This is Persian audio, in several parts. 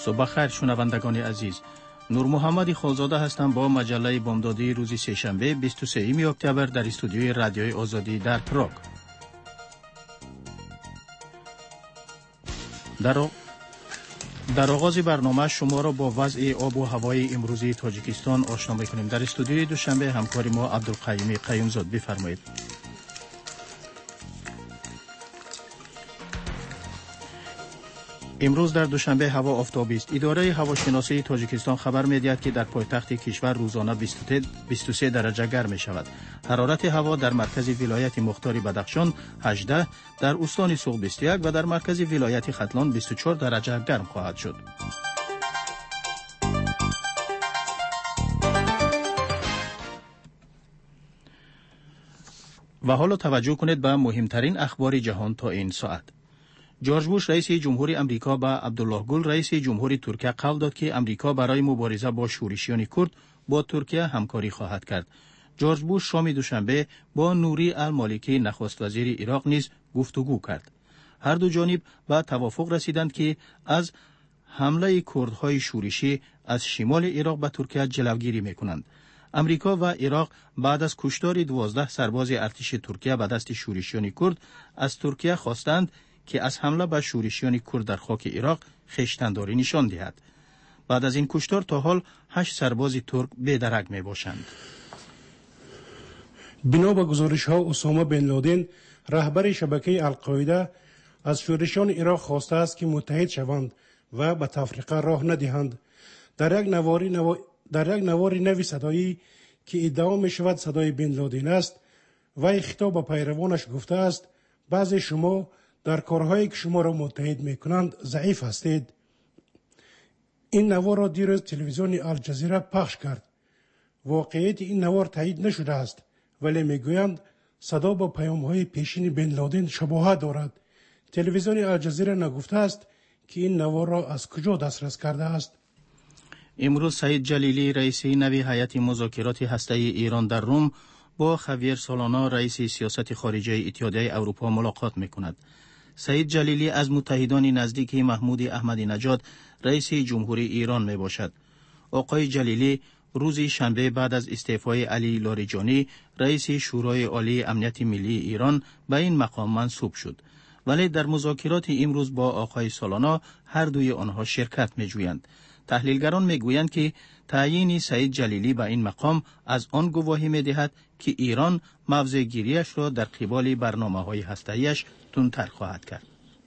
صبح خیر شنوندگان عزیز، نور محمد خالزاده هستم با مجله بامدادی روز سه‌شنبه 23 اکتبر در استودیوی رادیوی آزادی در پراگ. در آغاز برنامه شما را با وضع آب و هوای امروزی تاجیکستان آشنا می‌کنیم. در استودیوی دوشنبه همکار ما عبدالقیوم قیومزاد، بفرمایید. امروز در دوشنبه هوا آفتابی است. اداره هواشناسی تاجیکستان خبر می‌دهد که در پایتخت کشور روزانه 23 درجه گرم می‌شود. حرارت هوا در مرکز ولایت مختار بدخشان 18، در استان سوق 21 و در مرکز ولایت ختلان 24 درجه گرم خواهد شد. و حالا توجه کنید به مهمترین اخبار جهان تا این ساعت. جورج بوش رئیس جمهوری امریکا به عبدالله گل رئیس جمهوری ترکیه قول داد که امریکا برای مبارزه با شورشیان کرد با ترکیه همکاری خواهد کرد. جورج بوش شام دوشنبه با نوری المالکی نخست وزیر عراق نیز گفتگو کرد. هر دو جانب به توافق رسیدند که از حمله کردهای شورشی از شمال عراق به ترکیه جلوگیری می‌کنند. امریکا و عراق بعد از کشتار 12 سرباز ارتش ترکیه به دست شورشیان کرد از ترکیه خواستند که از حمله به شورشیان کرد در خاک عراق خویشتنداری نشان دهد. بعد از این کشتار تا حال 8 سرباز ترک بی‌درک می باشند. بنا به گزارش‌ها اسامه بن لادن رهبر شبکه القاعده از شورشیان عراق خواسته است که متحد شوند و به تفرقه راه ندهند. در یک نوار نوی صدایی که ادعا می شود صدای بن لادن است، وی خطاب به پیروانش گفته است: بعضی شما در کارهایی که شما را متحد می کنند ضعیف هستید. این نوار را دیروز تلویزیون الجزیره پخش کرد. واقعیت این نوار تایید نشده است، ولی می گویند صدا با پیام‌های پیشین بن لادن شباهت دارد. تلویزیون الجزیره نگفته است که این نوار را از کجا دسترس کرده است. امروز سعید جلیلی رئیس نوی هیئت مذاکرات هسته‌ای ایران در روم با خویر سولانا رئیس سیاست خارجه اتحادیه اروپا ملاقات می‌کند. سعید جلیلی از متحدان نزدیک محمود احمدی نژاد رئیس جمهوری ایران می باشد. آقای جلیلی روز شنبه بعد از استعفای علی لاریجانی رئیس شورای عالی امنیت ملی ایران به این مقام منصوب شد، ولی در مذاکرات امروز با آقای سولانا هر دوی آنها شرکت می جویند. تحلیلگران می گویند که تعیین سعید جلیلی به این مقام از آن گواهی می دهد که ایران موضع گیریش را در قبال برنامه‌های هسته‌ایش تندتر خواهد کرد.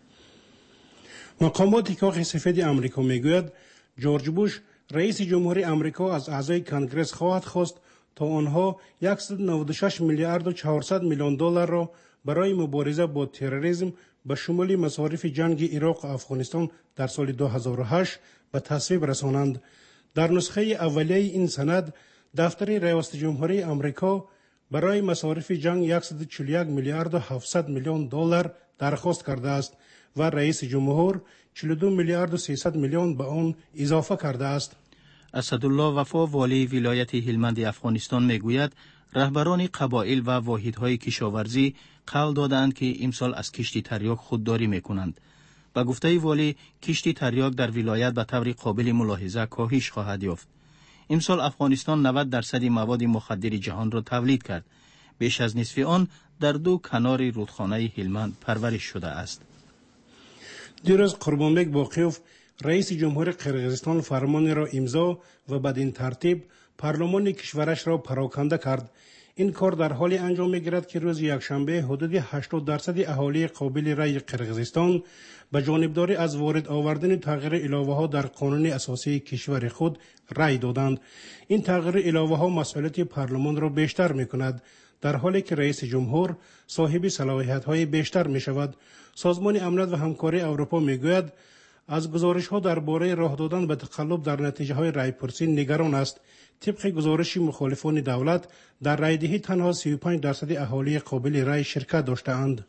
مقامات کاخ سفید آمریکا میگوید جورج بوش رئیس جمهوری آمریکا از اعضای کنگره خواهد خواست تا آنها 196 میلیارد و 400 میلیون دلار را برای مبارزه با تروریسم به شمول مصارف جنگ عراق و افغانستان در سال 2008 به تصویب رسانند. در نسخه اولیه این سند دفتر ریاست جمهوری آمریکا برای مصارف جنگ 141 میلیارد و 700 میلیون دلار درخواست کرده است و رئیس جمهور 42 میلیارد و 300 میلیون به آن اضافه کرده است. اسدالله وفا والی ولایت هلمند افغانستان میگوید رهبران قبایل و واحدهای کشاورزی قول دادند که امسال از کشت تریاک خودداری میکنند. به گفته والی کشت تریاک در ولایت به طور قابل ملاحظه کاهش خواهد یافت. امسال افغانستان 90% مواد مخدر جهان را تولید کرد. بیش از نصف آن در 2 کنار رودخانه هلمند پرورش شده است. دیروز قربانبک باقیوف رئیس جمهور قرقیزستان فرمانی را امضا و بدین ترتیب پارلمان کشورش را پراکنده کرد. این کار در حالی انجام می‌گیرد که روز یکشنبه حدود 80% اهالی قابل رأی قرقیزستان به جانبداری از وارد آوردن تغییر الهه‌ها در قانون اساسی کشور خود رأی دادند. این تغییر الهه‌ها مسئولیت پارلمان را بیشتر می‌کند، در حالی که رئیس جمهور صاحب صلاحیت‌های بیشتر می‌شود. سازمان امنیت و همکاری اروپا می‌گوید از گزارش‌ها درباره راه دادن به تقلب در نتیجه‌های رأی‌پرسی نگران است. طبق گزارش مخالفان دولت در رأی‌دهی تنها 35% اهالی قابل رأی شرکت داشته‌اند.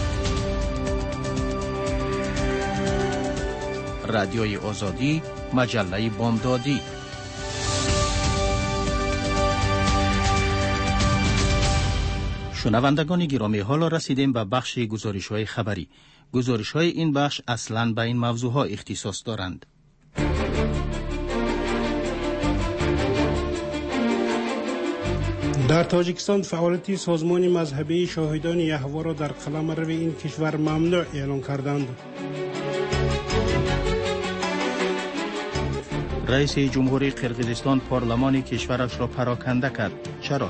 رادیوی آزادی، مجله بامدادی. شنوندگان گرامی، حالا رسیدیم به بخش گزارش‌های خبری. گزارش‌های این بخش اصلاً به این موضوعها اختصاص دارند. در تاجیکستان فعالیت سازمان مذهبی شاهدان یهوه را در قلمرو این کشور ممنوع اعلام کردند. رئیس جمهوری قرقیزستان پارلمان کشورش را پراکنده کرد. چرا؟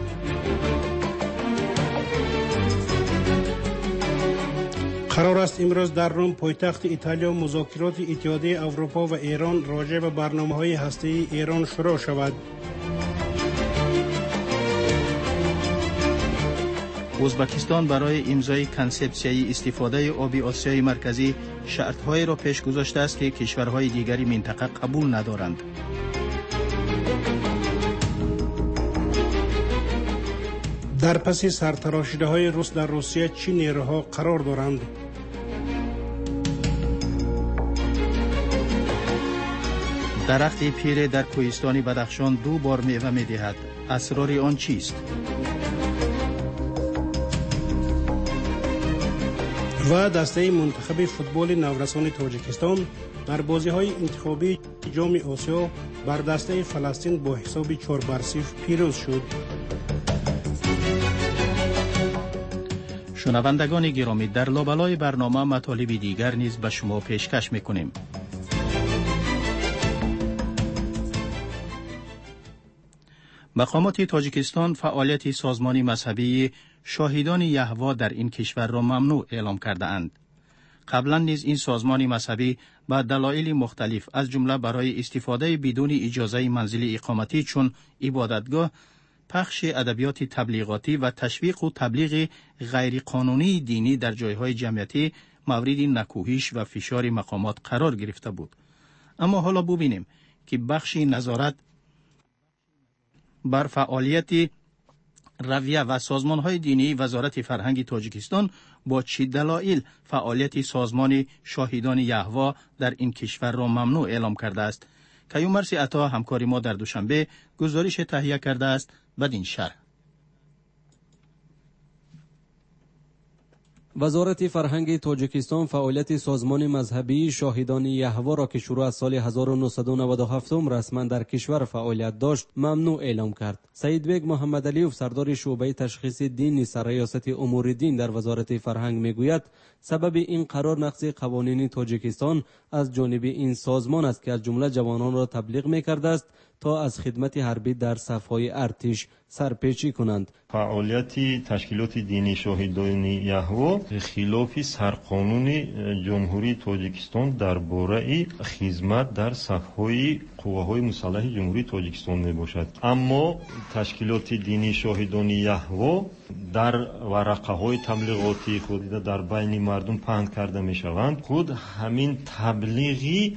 قرار است امروز در روم پایتخت ایتالیا مذاکرات اتحادیه اروپا و ایران راجع به برنامه‌های هسته‌ای ایران شروع شود. ازبکستان برای امضای کنسپسیای استفاده آبی آسیای مرکزی شرط‌هایی را پیش گذاشته است که کشورهای دیگری منطقه قبول ندارند. در پس سرتراشیده‌های روس در روسیه چه نیروها قرار دارند؟ درخت پیر در کوهستان بدخشان 2 بار میوه می‌دهد. اسرار آن چیست؟ و دسته منتخب فوتبال نورسان تاجیکستان در بازی‌های انتخابی جام آسیا بر دسته فلسطین با حساب 4-0 پیروز شد. شنوندگان گرامی، در لابلای برنامه مطالب دیگر نیز به شما پیشکش می‌کنیم. مقامات تاجیکستان فعالیت سازمان مذهبی شاهدان یهوه در این کشور را ممنوع اعلام کرده اند. قبلا نیز این سازمان مذهبی به دلایل مختلف از جمله برای استفاده بدون اجازه منزل اقامتی چون عبادتگاه، پخش ادبیات تبلیغاتی و تشویق و تبلیغ غیرقانونی دینی در جایهای جمعیتی مورد نکوهش و فشار مقامات قرار گرفته بود. اما حالا ببینیم که بخش نظارت بر فعالیت رویه و سازمان‌های دینی وزارت فرهنگ تاجیکستان با چه دلایل فعالیت سازمان شاهدان یهوه در این کشور را ممنوع اعلام کرده است. کیومرث عطا همکار ما در دوشنبه گزارش تهیه کرده است. بدین شرح وزارت فرهنگ تاجیکستان فعالیت سازمان مذهبی شاهدان یهوه را که شروع از سال 1997 رسما در کشور فعالیت داشت ممنوع اعلام کرد. سعید بیگ محمد علیوف سردار شعبه تشخیص دین سرریاست امور دین در وزارت فرهنگ میگوید سبب این قرار نقض قوانین تاجیکستان از جانب این سازمان است که از جمله جوانان را تبلیغ میکرده است تا از خدمت حربی در صفهای ارتش سرپیچی کنند. فعالیت تشکیلات دینی شاهدان یهوه خلاف سرقانون جمهوری تاجیکستان درباره خدمت در صفهای قواهای مسلح جمهوری تاجیکستان می باشد. اما تشکیلات دینی شاهدان یهوه در ورقه های تبلیغاتی خود در بین مردم پهن کرده می شوند. خود همین تبلیغی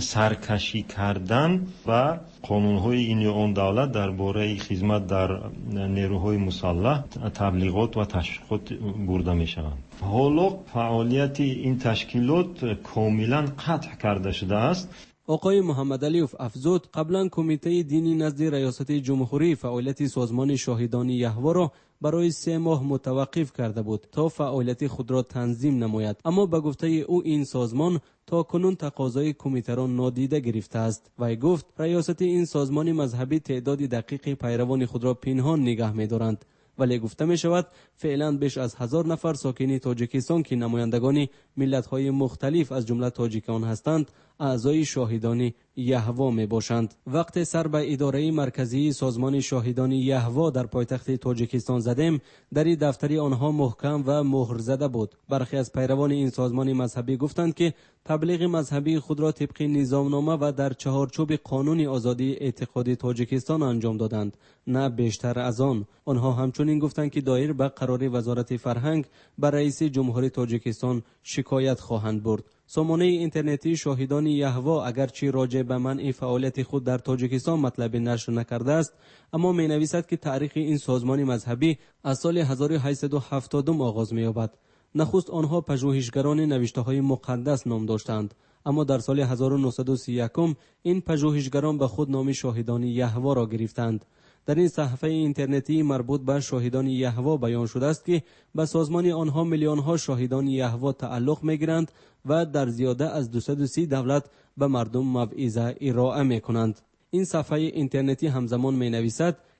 سرکشی کردن و قانون‌های این یا آن دولت درباره خدمت در نیروهای مسلح تبلیغات و تشویقات برده می‌شوند. حالا فعالیت این تشکیلات کاملا قطع کرده شده است. آقای محمد علیوف افزود قبلا کمیته دینی نزد ریاست جمهوری فعالیت سازمان شاهدان یهوه را برای 3 ماه متوقف کرده بود تا فعالیت خود را تنظیم نماید، اما به گفته او این سازمان تا کنون تقاضای کمیته را نادیده گرفته است. وی گفت ریاست این سازمان مذهبی تعداد دقیق پیروان خود را پنهان نگاه می‌دارند، ولی گفته می شود فعلا بیش از 1000 نفر ساکن تاجیکستان که نمایندگان ملت‌های مختلف از جمله تاجیکان هستند اعضای شاهدان یهوه می باشند. وقت سر به اداره مرکزی سازمان شاهدان یهوه در پایتخت تاجیکستان زدیم، در دفتری آنها محکم و مهر زده بود. برخی از پیروان این سازمان مذهبی گفتند که تبلیغ مذهبی خود را طبق نظامنامه و در چهارچوب قانون آزادی اعتقاد تاجیکستان انجام دادند، نه بیشتر از آن. آنها همچنین گفتند که دایر به قرار وزارت فرهنگ بر رئیس جمهوری تاجیکستان شکایت خواهند برد. سامانه اینترنتی شاهدان یهوه اگرچه راجع به منع فعالیت خود در تاجیکستان مطلب نشر نکرده است، اما می نویسد که تاریخ این سازمان مذهبی از سال 1870 آغاز می یابد. نخست آنها پژوهشگران نوشته های مقدس نام داشتند، اما در سال 1931 این پژوهشگران به خود نام شاهدان یهوه را گرفتند. در این صفحه اینترنتی مربوط به شاهدان یهوه بیان شده است که به سازمان آنها میلیون ها شاهدان یهوه تعلق می‌گیرند و در زیاده از 230 دولت به مردم موعظه ارائه می‌کنند. این صفحه اینترنتی همزمان می‌نویسد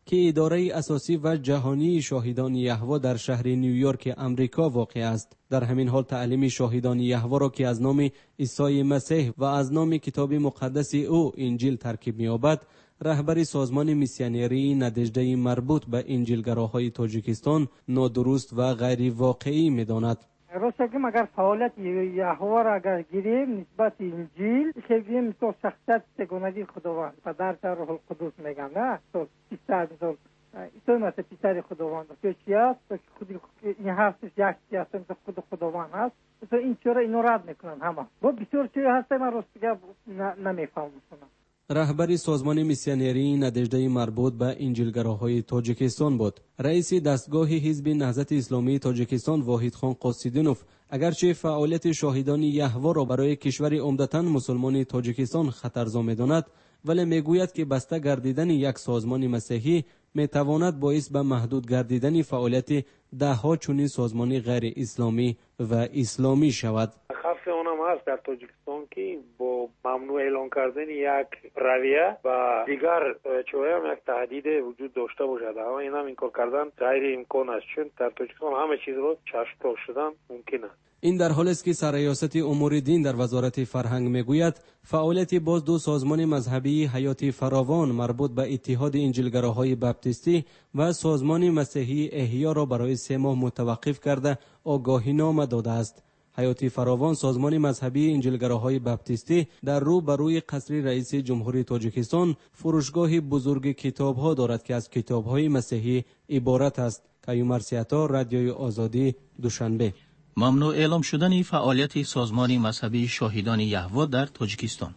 که اداره اساسی و جهانی شاهدان یهوه در شهر نیویورک امریکا واقع است. در همین حال تعلیم شاهدان یهوه را که از نام عیسی مسیح و از نام کتاب مقدس او انجیل ترکیب می‌یابد، رهبر سازمان میسیونری ندژده مربوط به انجیلگراهای تاجیکستان نادرست و غیر واقعی می‌داند. راست که اگر فعالیت یهوه را اگر گیریم نسبت انجیل که بگیم تو شخصیت سگانگی خداوند پدر و روح القدس میگن نه تو پسر مثلا تو مثلا پسر خداوند تو چی است تو خود این هست یک چی است مثلا خود خداوند هست تو این چرا اینو رد میکنن همه با بسیار چیز هست من راست که نمیفهمم. رهبر سازمان میسیونری ندژده مربوط به انجیلگراهای تاجیکستان بود. رئیس دستگاه حزب نهضت اسلامی تاجیکستان واحد خان قاسیدینوف اگرچه فعالیت شاهدان یهوه را برای کشور عمدتاً مسلمان تاجیکستان خطرزا می‌داند، ولی میگوید که بسته گردیدن یک سازمان مسیحی میتواند باعث به محدود گردیدن فعالیت ده‌ها چنین سازمان غیر اسلامی و اسلامی شود. خاص اونم هست در تاجیکستان که با ممنوع اعلان کردن یک رویه و دیگر چویم یک تهدید وجود داشته باشد. اما این هم این کار کردن غیر امکان است، چون در تاجیکستان همه چیز رو چشم‌دار شدن ممکن است. این در حالی است که سرریاست امور دین در وزارت فرهنگ میگوید فعالیت باز دو سازمان مذهبی حیات فراوان مربوط به اتحاد انجیلگراهای بپتیستی و سازمان مسیحی احیا را برای 3 ماه متوقف کرده آگاهی نامه داده است. حیات فراوان سازمان مذهبی انجیلگراهای بپتیستی در روبروی قصر رئیس جمهوری تاجیکستان فروشگاه بزرگ کتاب‌ها دارد که از کتاب‌های مسیحی عبارت است. کیومر سیاتا، رادیوی آزادی، دوشنبه. ممنوع اعلام شدن فعالیت سازمان مذهبی شاهدان یهوه در تاجیکستان.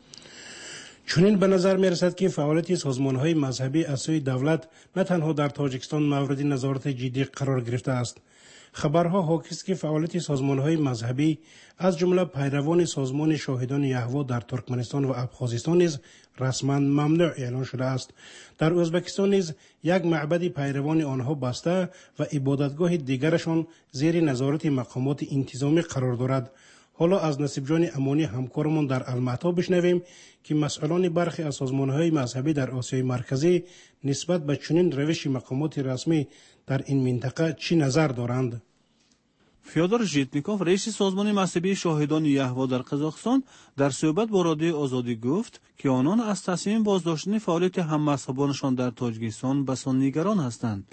چنین به نظر می رسد که فعالیت سازمان‌های مذهبی از سوی دولت نه تنها در تاجیکستان مورد نظارت جدی قرار گرفته است. خبرها حاکی است که فعالیت سازمان‌های مذهبی از جمله پیروان سازمان شاهدان یهوه در ترکمنستان و ابخازستان نیز رسما ممنوع اعلان شده است. در ازبکستان نیز یک معبد پیروان آنها بسته و عبادتگاه دیگرشان زیر نظارت مقامات انتظامی قرار دارد. حالا از نصیب جان امانی همکارمان در المعطا بشنویم که مسئولان برخی از سازمان‌های مذهبی در آسیای مرکزی نسبت به چنین روش مقامات رسمی در این منطقه چی نظر دارند. فیودور ژیتنیکوف رئیس سازمان مذهبی شاهدان یهوه در قزاقستان در صحبت با رادیو آزادی گفت که آنان از تصمیم بازداشتن فعالیت هم مذهبانشان در تاجیکستان بسیار نگران هستند.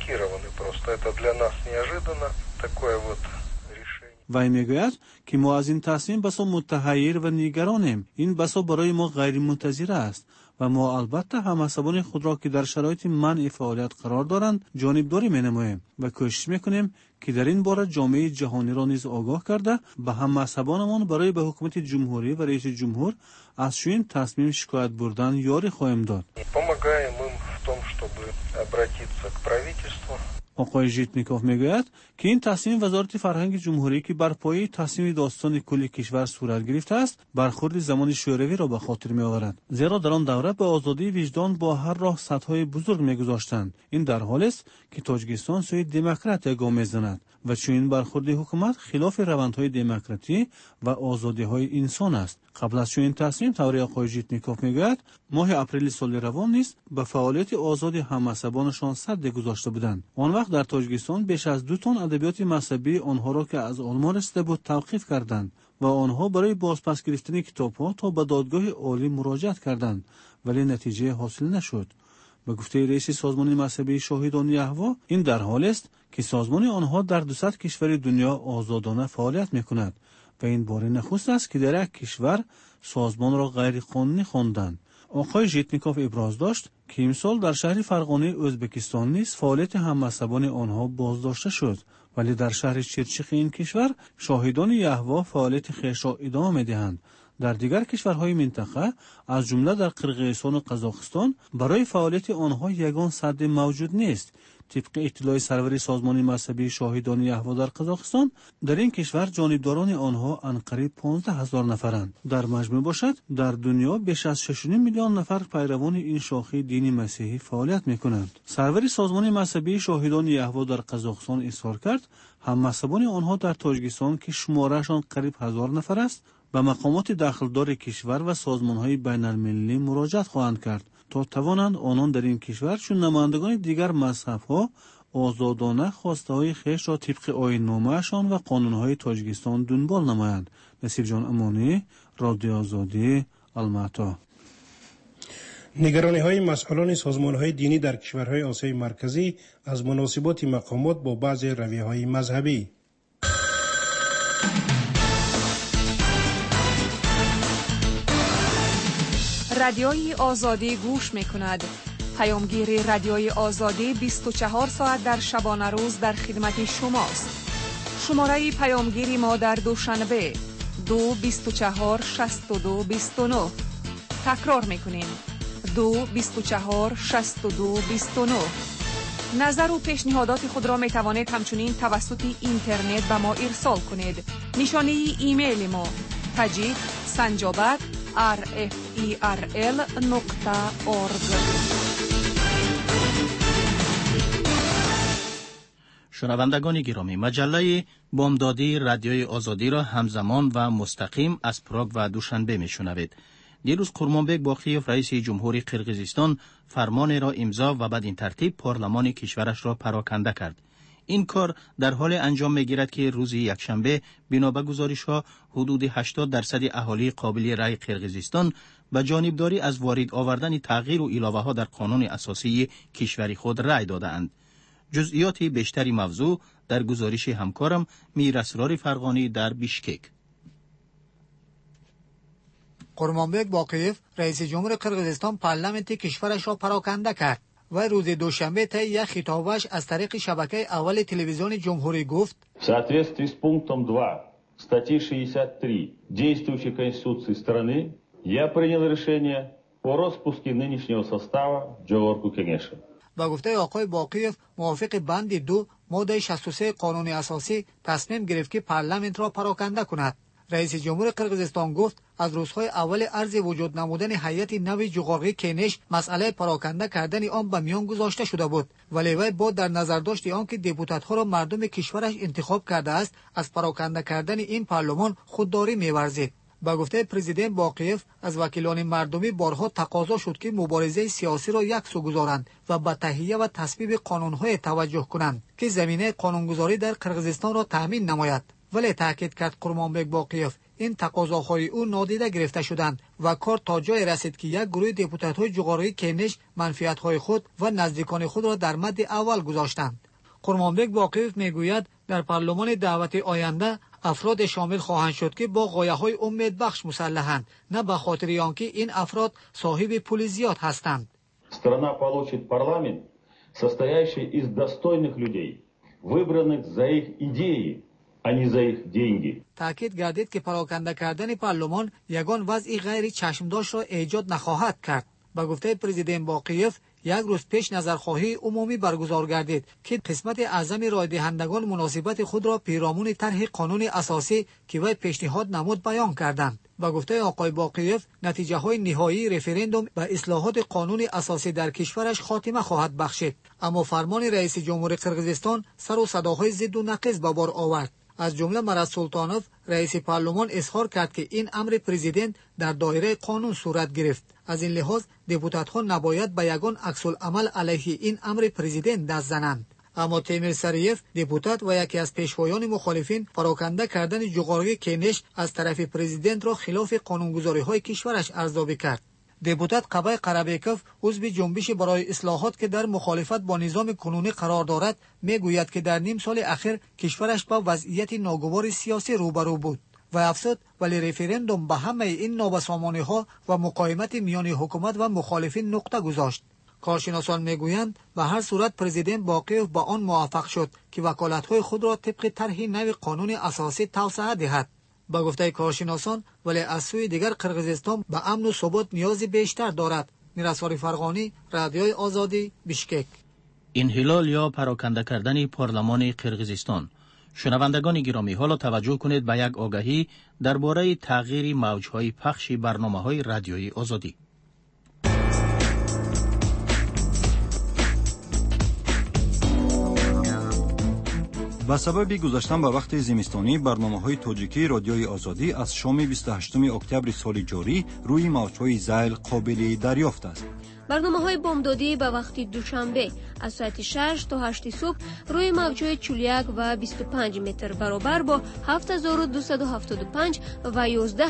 وی میگوید که ما از این تصمیم بسیار متحیر و نگرانیم. این بسیار برای ما غیر منتظره است و ما البته هم‌مذهبان خود را که در شرایط منع فعالیت قرار دارند جانبداری می‌نماییم و کوشش می‌کنیم که در این باره جامعه جهانی را نیز آگاه کرده به هم‌مذهبانمان برای به حکومت جمهوری و رئیس جمهور از چنین تصمیم شکایت بردن یاری خواهیم داد. آقای ژیتنیکوف میگوید که این تصمیم وزارت فرهنگ جمهوری که بر پایه تصمیم داستان کل کشور صورت گرفته است برخورد زمان شوروی را به خاطر میآورد، زیرا در آن دوره به آزادی وجدان با هر راه سدهای بزرگ میگذاشتند. این در حالی است که تاجیکستان سوی دموکراسی گام میزند و چنین برخورد حکومت خلاف روندهای دموکراسی و آزادی‌های انسان است. قبل از چنین تصمیم طوری آقای ژیتنیکوف میگوید ماه اپریل سال روان نیز به فعالیت آزاد هم‌مذهبانشان سد گذاشته بودند. آن وقت در تاجیکستان بیش از 2 تن ادبیات مذهبی آنها را که از آلمان رسیده بود توقیف کردند و آنها برای بازپس گرفتن کتاب‌ها تا به دادگاه عالی مراجعت کردند ولی نتیجه حاصل نشد. به گفته رئیس سازمان مذهبی شاهدان یهوه این در حالی است که سازمان آنها در 200 کشور دنیا آزادانه فعالیت می‌کند و این بار نخست است که در یک کشور سازمان را غیر قانونی خواندند. آقای ژیتنیکوف ابراز داشت که امسال در شهر فرغانه ازبکستان نیز فعالیت هم‌مذهبان آنها بازداشته شد، ولی در شهر چرچیق این کشور شاهدان یهوه فعالیت خویش را ادامه می‌دهند. در دیگر کشورهای منطقه از جمله در قرقیزستان و قزاقستان برای فعالیت آنها یگان سد موجود نیست. طبق اطلاع سرور سازمان مذهبی شاهدان یهوه در قزاقستان در این کشور جانبداران آنها انقریب 15,000 نفرند. در مجموع باشد در دنیا بیش از 6.5 میلیون نفر پیروان این شاخه دینی مسیحی فعالیت می‌کنند. سرور سازمان مذهبی شاهدان یهوه در قزاقستان اظهار کرد هم‌مذهبان آنها در تاجیکستان که شمارهشان قریب 1000 نفر است به مقامات داخلدار کشور و سازمان‌های بین‌المللی مراجعت خواهند کرد تا توانند آنان در این کشور چون نمایندگان دیگر مذهب‌ها آزادانه خواسته‌های خویش را طبق آیین‌نامه‌شان و قانون‌های تاجیکستان دنبال نمایند. نصیر جان امانی، رادیو آزادی، الماتا. نگرانی‌های مسئولان سازمان‌های دینی در کشورهای آسیای مرکزی از مناسبات مقامات با بعضی رویه‌های مذهبی. رادیوی آزادی گوش می‌کند. پیامگیر رادیوی آزادی 24 ساعت در شبانه روز در خدمت شماست. شماره پیامگیری ما در دوشنبه 2246229. تکرار می‌کنیم 2246229. نظر و پیشنهادات خود را می‌توانید همچنین توسط اینترنت به ما ارسال کنید. نشانی ایمیل ما tajik@rferl.org. شنوندگان گرامی، مجله بامدادی رادیوی آزادی را همزمان و مستقیم از پراگ و دوشنبه میشنوید. دیروز قرمانبک باقیوف رئیس جمهوری قرقیزستان فرمان را امضا و بعد این ترتیب پارلمان کشورش را پراکنده کرد. این کار در حال انجام میگیرد که روز یکشنبه بنا به گزارش‌ها حدود 80% اهالی قابل رأی قرقیزستان به جانبداری از وارد آوردن تغییر و علاوه‌ها در قانون اساسی کشور خود رأی دادند. جزئیات بیشتری موضوع در گزارش همکارم میراسرار فرغانی در بیشکک. قرمانبک باقیوف رئیس جمهور قرقیزستان پارلمانت کشورش را پراکنده کرد و روز دوشنبه طی یک خطابش از طریق شبکه اول تلویزیون جمهوری گفت: В соответствии с пунктом 2 статьи 63 действующей Конституции страны я принял решение о распуске нынешнего состава Джаварку Кенеша. با گفته آقای باقیوف موافق بند 2 ماده 63 قانون اساسی تصمیم گرفت که پارلمان را پراکنده کند. رئیس جمهور قرقیزستان گفت از روزهای اول عرض وجود نمودن هیئت نو جغرافی کنش مسئله پراکنده کردن آن به میان گذاشته شده بود، ولی وی با در نظر داشت آنکه دپوتات‌ها را مردم کشورش انتخاب کرده است از پراکنده کردن این پارلمان خودداری می‌ورزید. با گفته پرزیدنت باقیوف از وکیلان مردمی بارها تقاضا شد که مبارزه سیاسی را یک سو گذارند و به تهیه و تصویب قانون‌های توجه کنند که زمینه قانونگذاری در قرقیزستان را تامین نماید. ولی تاکید کرد قرمانبک باقیوف این تقاضاهای او نادیده گرفته شدند و کار تا جای رسید که یک گروه دپوتات‌های جغرافی کنش منفعت‌های خود و نزدیکان خود را در مد اول گذاشتند. قرمانبک باقیوف میگوید در پارلمان دعوت آینده افراد شامل خواهند شد که با غایه‌های امیدبخش مسلحند، نه به خاطر آنکه این افراد صاحب پول زیاد هستند. Страна получит парламент, состоящий из достойных людей, выбранных за их идеи, а не за их деньги. تأکید گردید که پراکنده کردن پارلمان یگان وضع غیر چشمداش را ایجاد نخواهد کرد. با گفته پرزیدنت باقیوف یک روز پیش نظرخواهی عمومی برگزار گردید که قسمت اعظم رای دهندگان مناسبت خود را پیرامون طرح قانون اساسی که وی پیشنهاد نمود بیان کردند. با گفته آقای باقیوف نتیجه های نهایی رفراندوم به اصلاحات قانون اساسی در کشورش خاتمه خواهد بخشید، اما فرمان رئیس جمهور قرقیزستان سر و صداهای ضد و نقیض به بار آورد. از جمله مراد سلطانوف رئیس پارلمان اظهار کرد که این امر پرزیدنت در دایره قانون صورت گرفت. از این لحاظ دپوتات‌ها نباید به یگان عکس‌العمل علیه این امر پرزیدنت دست زنند. اما تیمور سریف دپوتات و یکی از پیشوایان مخالفین پراکنده کردن جغرافی کنش از طرف پرزیدنت را خلاف قانونگذاری‌های کشورش ارزیابی کرد. دپوتات قبای قربیکوف عضو جنبش برای اصلاحات که در مخالفت با نظام کنونی قرار دارد میگوید که در نیم سال اخیر کشورش با وضعیت ناگوار سیاسی روبرو بود و افزود ولی رفراندوم به همه این نابسامانی‌ها و مقاومت میان حکومت و مخالفین نقطه گذاشت. کارشناسان میگویند به هر صورت پرزیدنت باقیوف با آن موافق شد که وکالت‌های خود را طبق طرح نو قانون اساسی توسعه دهد. با گفته کارشناسان ولی از سوی دیگر قرقیزستان به امن و ثبات نیاز بیشتر دارد. میراسرار فرغانی، رادیوی آزادی، بیشکک. انحلال یا پراکنده کردن پارلمان قرقیزستان. شنوندگان گرامی، حالا توجه کنید به یک آگهی درباره تغییر موج‌های پخش برنامه‌های رادیوی آزادی. با سبب گذشتن به وقت زمستانی برنامه‌های تاجیکی رادیوی آزادی از شام 28 اکتبر سال جاری روی موج‌های زیل قابل دریافت است. برنامه‌های بامدادی به وقت دوشنبه از ساعت 6 تا 8 صبح روی موج‌های 41 و 25 متر برابر با 7275 و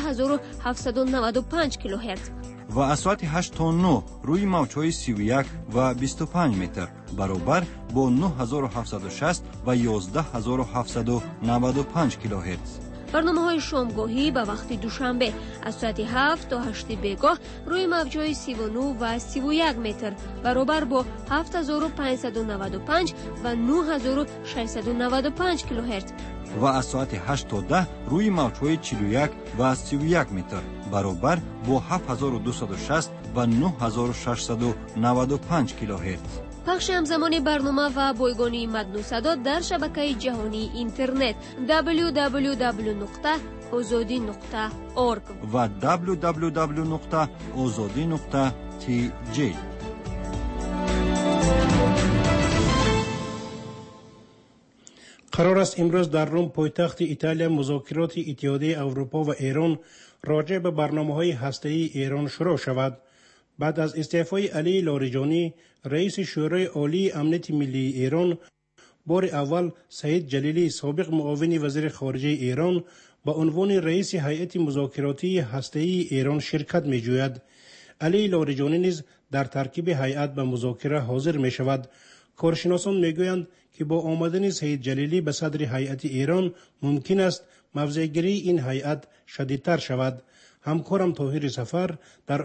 11795 کیلوهرتز و از ساعت 8 تا 9 روی موج‌های 31 و 25 متر برابر با 9760 و 11795 کیلوهرتز. برنامه‌های شامگاهی به وقت دوشنبه از ساعت 7 تا 8 بیگاه روی موج‌های 39 و 31 متر برابر با 7595 و 9695 کیلوهرتز و از ساعت 8 تا 10 روی موج‌های 41 و 31 متر برابر با 7260 و 9695 کیلوهرتز. پخش همزمان برنامه و بایگانی متن و صدا در شبکه جهانی اینترنت www.azadi.org و www.azadi.tj. قرار است امروز در روم پایتخت ایتالیا مذاکرات اتحادیه اروپا و ایران راجع به برنامه‌های هسته‌ای ایران شروع شود. بعد از استعفای علی لاریجانی رئیس شورای عالی امنیت ملی ایران، بار اول سعید جلیلی سابق معاون وزیر خارجه ایران با عنوان رئیس هیئت مذاکراتی هسته‌ای ایران شرکت می‌جوید. علی لاریجانی نیز در ترکیب هیئت به مذاکره حاضر می‌شود. کارشناسان می‌گویند که با آمدن سعید جلیلی به صدر هیئت ایران ممکن است موضع‌گیری این هیئت شدیدتر شود. همکارم طاهر سفر در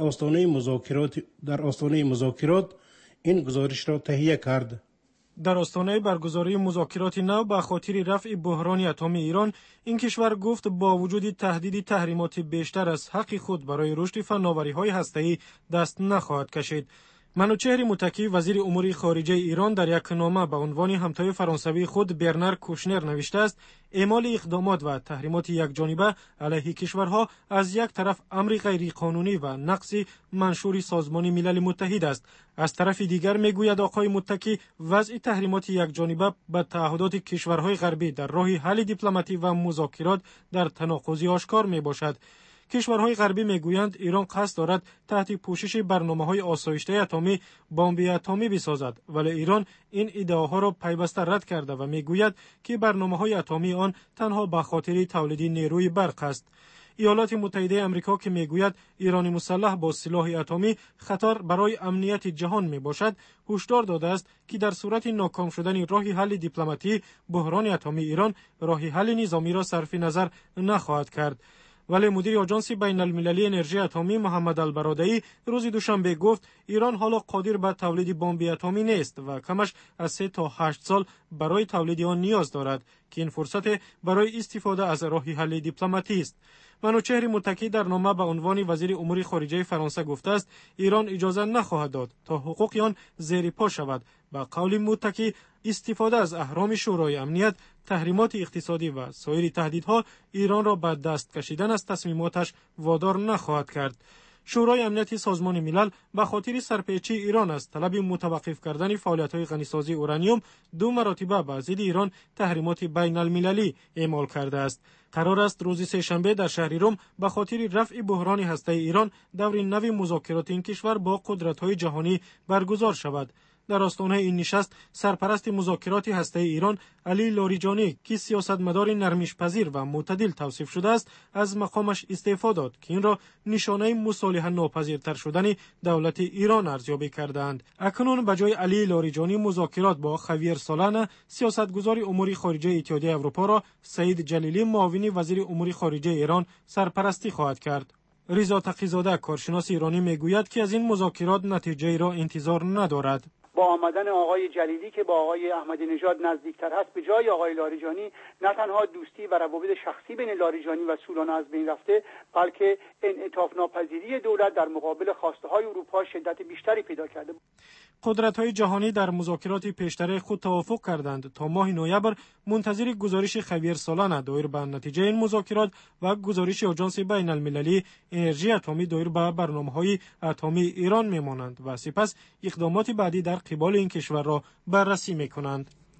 آستانه مذاکرات این گزارش را تهیه کرد. در آستانه برگزاری مذاکرات نو به خاطر رفع بحران اتمی ایران، این کشور گفت با وجود تهدید تحریمات بیشتر از حق خود برای رشد فناوری‌های هسته‌ای دست نخواهد کشید. منوچهر متکی وزیر امور خارجه ایران در یک نامه به عنوان همتای فرانسوی خود برنار کوشنر نوشته است: اعمال اقدامات و تحریمات یکجانبه علیه کشورها از یک طرف امر غیرقانونی و نقض منشور سازمان ملل متحد است. از طرف دیگر میگوید آقای متکی وضع تحریمات یکجانبه به تعهدات کشورهای غربی در راه حل دیپلماتی و مذاکرات در تناقضی آشکار می باشد. کشورهای غربی میگویند ایران قصد دارد تحت پوشش برنامه‌های آسایشته اتمی بمب اتمی بسازد، ولی ایران این ادعاها را پیوسته رد کرده و میگوید که برنامه‌های اتمی آن تنها به خاطر تولید نیروی برق است. ایالات متحده آمریکا که میگوید ایران مسلح با سلاح اتمی خطر برای امنیت جهان میباشد، هشدار داده است که در صورت ناکام شدن راه حل دیپلماتی بحران اتمی ایران راه حل نظامی را صرف نظر نخواهد کرد. ولی مدیر آژانس بین المللی انرژی اتمی محمد البرادعی روز دوشنبه گفت ایران حالا قادر به تولید بمب اتمی نیست و کمش از 3 تا 8 سال برای تولید آن نیاز دارد که این فرصت برای استفاده از راه حل دیپلماتی است. منوچهر متکی در نامه به عنوان وزیر امور خارجه فرانسه گفته است ایران اجازه نخواهد داد تا حقوق آن زیر پا شود. با قول متکی استفاده از اهرام شورای امنیت، تحریمات اقتصادی و سایر تهدیدها ایران را به دست کشیدن از تصمیماتش وادار نخواهد کرد. شورای امنیت سازمان ملل به خاطر سرپیچی ایران از طلب متوقف کردن فعالیت‌های غنیسازی اورانیوم 2 مرتبه به ضد ایران تحریمات بین المللی اعمال کرده است. قرار است روز سه‌شنبه در شهر روم به خاطر رفع بحران هسته‌ای ایران دور نو مذاکرات این کشور با قدرت‌های جهانی برگزار شود. در آستانه این نشست سرپرست مذاکرات هسته‌ای ایران علی لاریجانی که سیاستمدار نرمش‌پذیر و معتدل توصیف شده است از مقامش استعفا داد که این را نشانه مصالحه ناپذیرتر شدن دولت ایران ارزیابی کردند. اکنون به جای علی لاریجانی مذاکرات با خویر سالانه سیاستگزار امور خارجه اتحادیه اروپا را سعید جلیلی معاون وزیر امور خارجه ایران سرپرستی خواهد کرد. رضا تقی‌زاده کارشناس ایرانی میگوید که از این مذاکرات نتیجه را انتظار ندارد. با آمدن آقای جلیلی که با آقای احمدی نژاد نزدیکتر هست به جای آقای لاریجانی، نه تنها دوستی و روابط شخصی بین لاریجانی و سولانا از بین رفته، بلکه انعطاف ناپذیری دولت در مقابل خواسته های اروپا شدت بیشتری پیدا کرده. قدرت‌های جهانی در مذاکرات پیشتر خود توافق کردند تا ماه نوامبر منتظر گزارش خویر سالانه دایر به نتیجه این مذاکرات و گزارش آژانس بین المللی انرژی اتمی دایر به برنامه‌های اتمی ایران میمانند و سپس اقدامات بعدی در قبال این کشور را بررسی می‌کنند.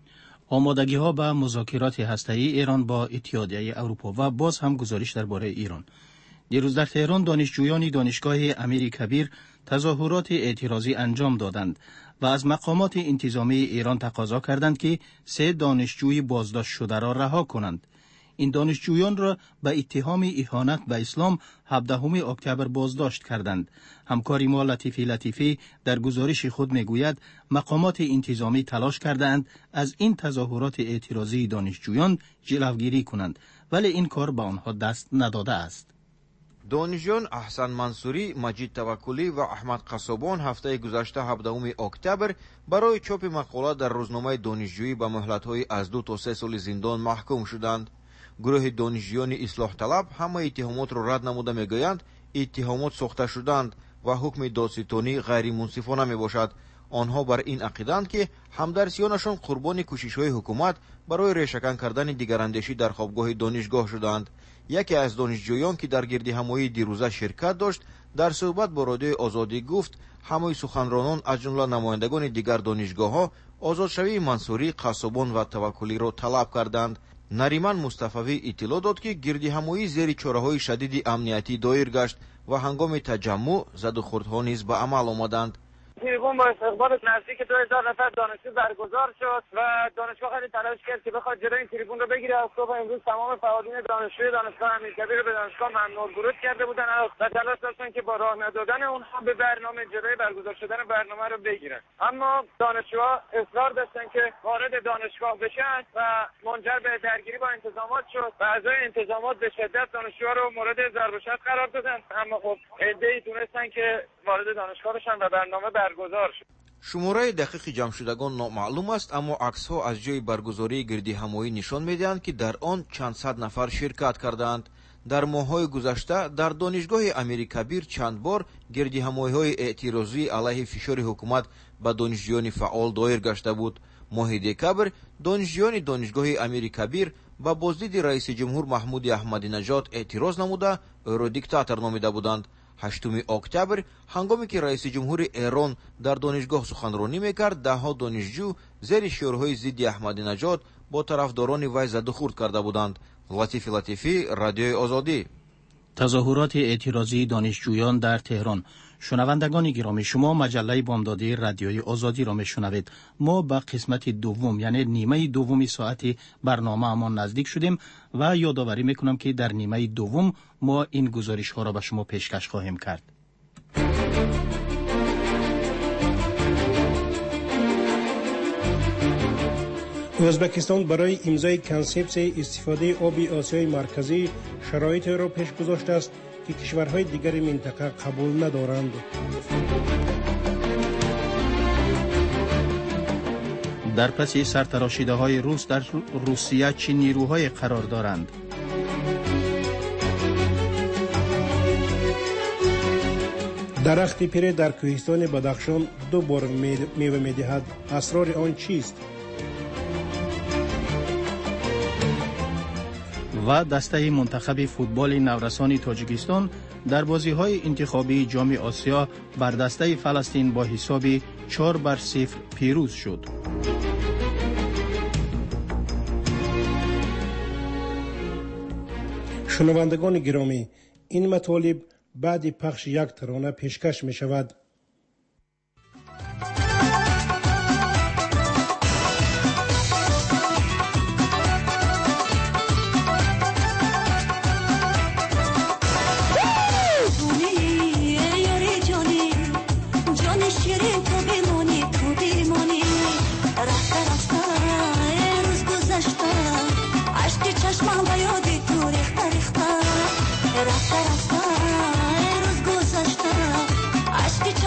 آمادگی‌ها به مذاکرات هسته‌ای ایران با اتحادیه اروپا و باز هم گزارش درباره ایران. دیروز در تهران دانشجویان دانشگاه امیر کبیر تظاهرات اعتراضی انجام دادند و از مقامات انتظامی ایران تقاضا کردند که 3 دانشجوی بازداشت شده را رها کنند. این دانشجویان را به اتهام اهانت به اسلام 17 اکتبر بازداشت کردند. همکاری ما لطیفی در گزارش خود میگوید مقامات انتظامی تلاش کردند از این تظاهرات اعتراضی دانشجویان جلوگیری کنند، ولی این کار به آنها دست نداده است. دانشجویان احسان منصوری، مجید توکلی و احمد قصابان هفته گذشته 17 اکتبر برای چاپ مقالات در روزنامه دانشجویی به مهلت‌های از 2 تا 3 سال زندان محکوم شدند. گروه دانشجویان اصلاح طلب همه اتهامات را رد نموده میگویند اتهامات ساخته شدند و حکم دادستانی غیر منصفانه میباشد. آنها بر این عقیدند که همدرسیانشان قربانی کوشش‌های حکومت برای ریشه‌کن کردن دیگراندیشی در خوابگاه دانشگاه شدند. یکی از دانشجویان که در گردهمایی دیروزه شرکت داشت در صحبت با رادیوی آزادی گفت همه سخنرانان از جمله نمایندگان دیگر دانشگاه‌ها آزادشوی منصوری، قصابان و توکلی را طلب کردند. نریمان مصطفی اطلاع داد که گردهمایی زیر چاره‌های شدید امنیتی دایر گشت و هنگام تجمع زد و خوردها نیز به عمل آمدند. تریبون با استقبال نزدیک 2000 نفر دانشجو برگزار شد و دانشگاه خیلی تلاش کرد که بخواد جلوی این تریبون رو بگیره. از صبح امروز تمام فعالین دانشجوی دانشگاه امیرکبیر رو به دانشگاه ممنوع ورود کرده بودن و تلاش داشتن که با راه ندادن اونها به برنامه جلوی برگزار شدن برنامه رو بگیرن. اما دانشجوها اصرار داشتن که وارد دانشگاه بشن و منجر به درگیری با انتظامات شد و اعضای انتظامات به شدت دانشجوها رو مورد ضرب و شتم قرار دادن. اما خب عده‌ای تونستن که وارد دانشگاه بشن و برنامه برگزار شد. شماره دقیق جمع شدگان نامعلوم است، اما عکس‌ها از جای برگزاری گردهمایی نشان می‌دهند که در آن چند صد نفر شرکت کردند. در ماه‌های گذشته در دانشگاه امیر کبیر چند بار گردهمایی‌های اعتراضی علیه فشار حکومت به دانشجویان فعال دایر گشته بود. ماه دکبر دانشجویان دانشگاه امیر کبیر با بازدید رئیس جمهور محمود احمدی نژاد اعتراض نموده او را دیکتاتور نامیده بودند. 8 اکتبر هنگامی که رئیس جمهور ایران در دانشگاه سخنرانی میکرد، 10 دانشجو زیر شعارهای ضد احمدی نژاد با طرفداران وی زد و خورد کرده بودند. لطیفی رادیوی آزادی. تظاهرات اعتراضی دانشجویان در تهران. شنوندگان گرامی، شما مجله بامدادی رادیوی آزادی را میشنوید. ما به قسمت دوم یعنی نیمه دوم ساعت برنامه امان نزدیک شدیم و یادآوری میکنم که در نیمه دوم ما این گزارش ها را به شما پیشکش خواهیم کرد. ازبکستان برای امضای کنسپت استفاده آب آسیای مرکزی شرایط را پیش گذاشته است که کشورهای دیگر منطقه قبول ندارند. در پس سرتراشیده‌های روس در روسیه چه نیروهای قرار دارند؟ درخت پیره در کوهستان بدخشان 2 بار میوه میدهد. اسرار آن چیست؟ و دسته منتخب فوتبال نورسان تاجیکستان در بازی‌های انتخابی جام آسیا بر دسته فلسطین با حساب 4-0 پیروز شد. شنوندگان گرامی، این مطالب بعد پخش یک ترانه پیشکش می شود. رفته روز گذشته عشق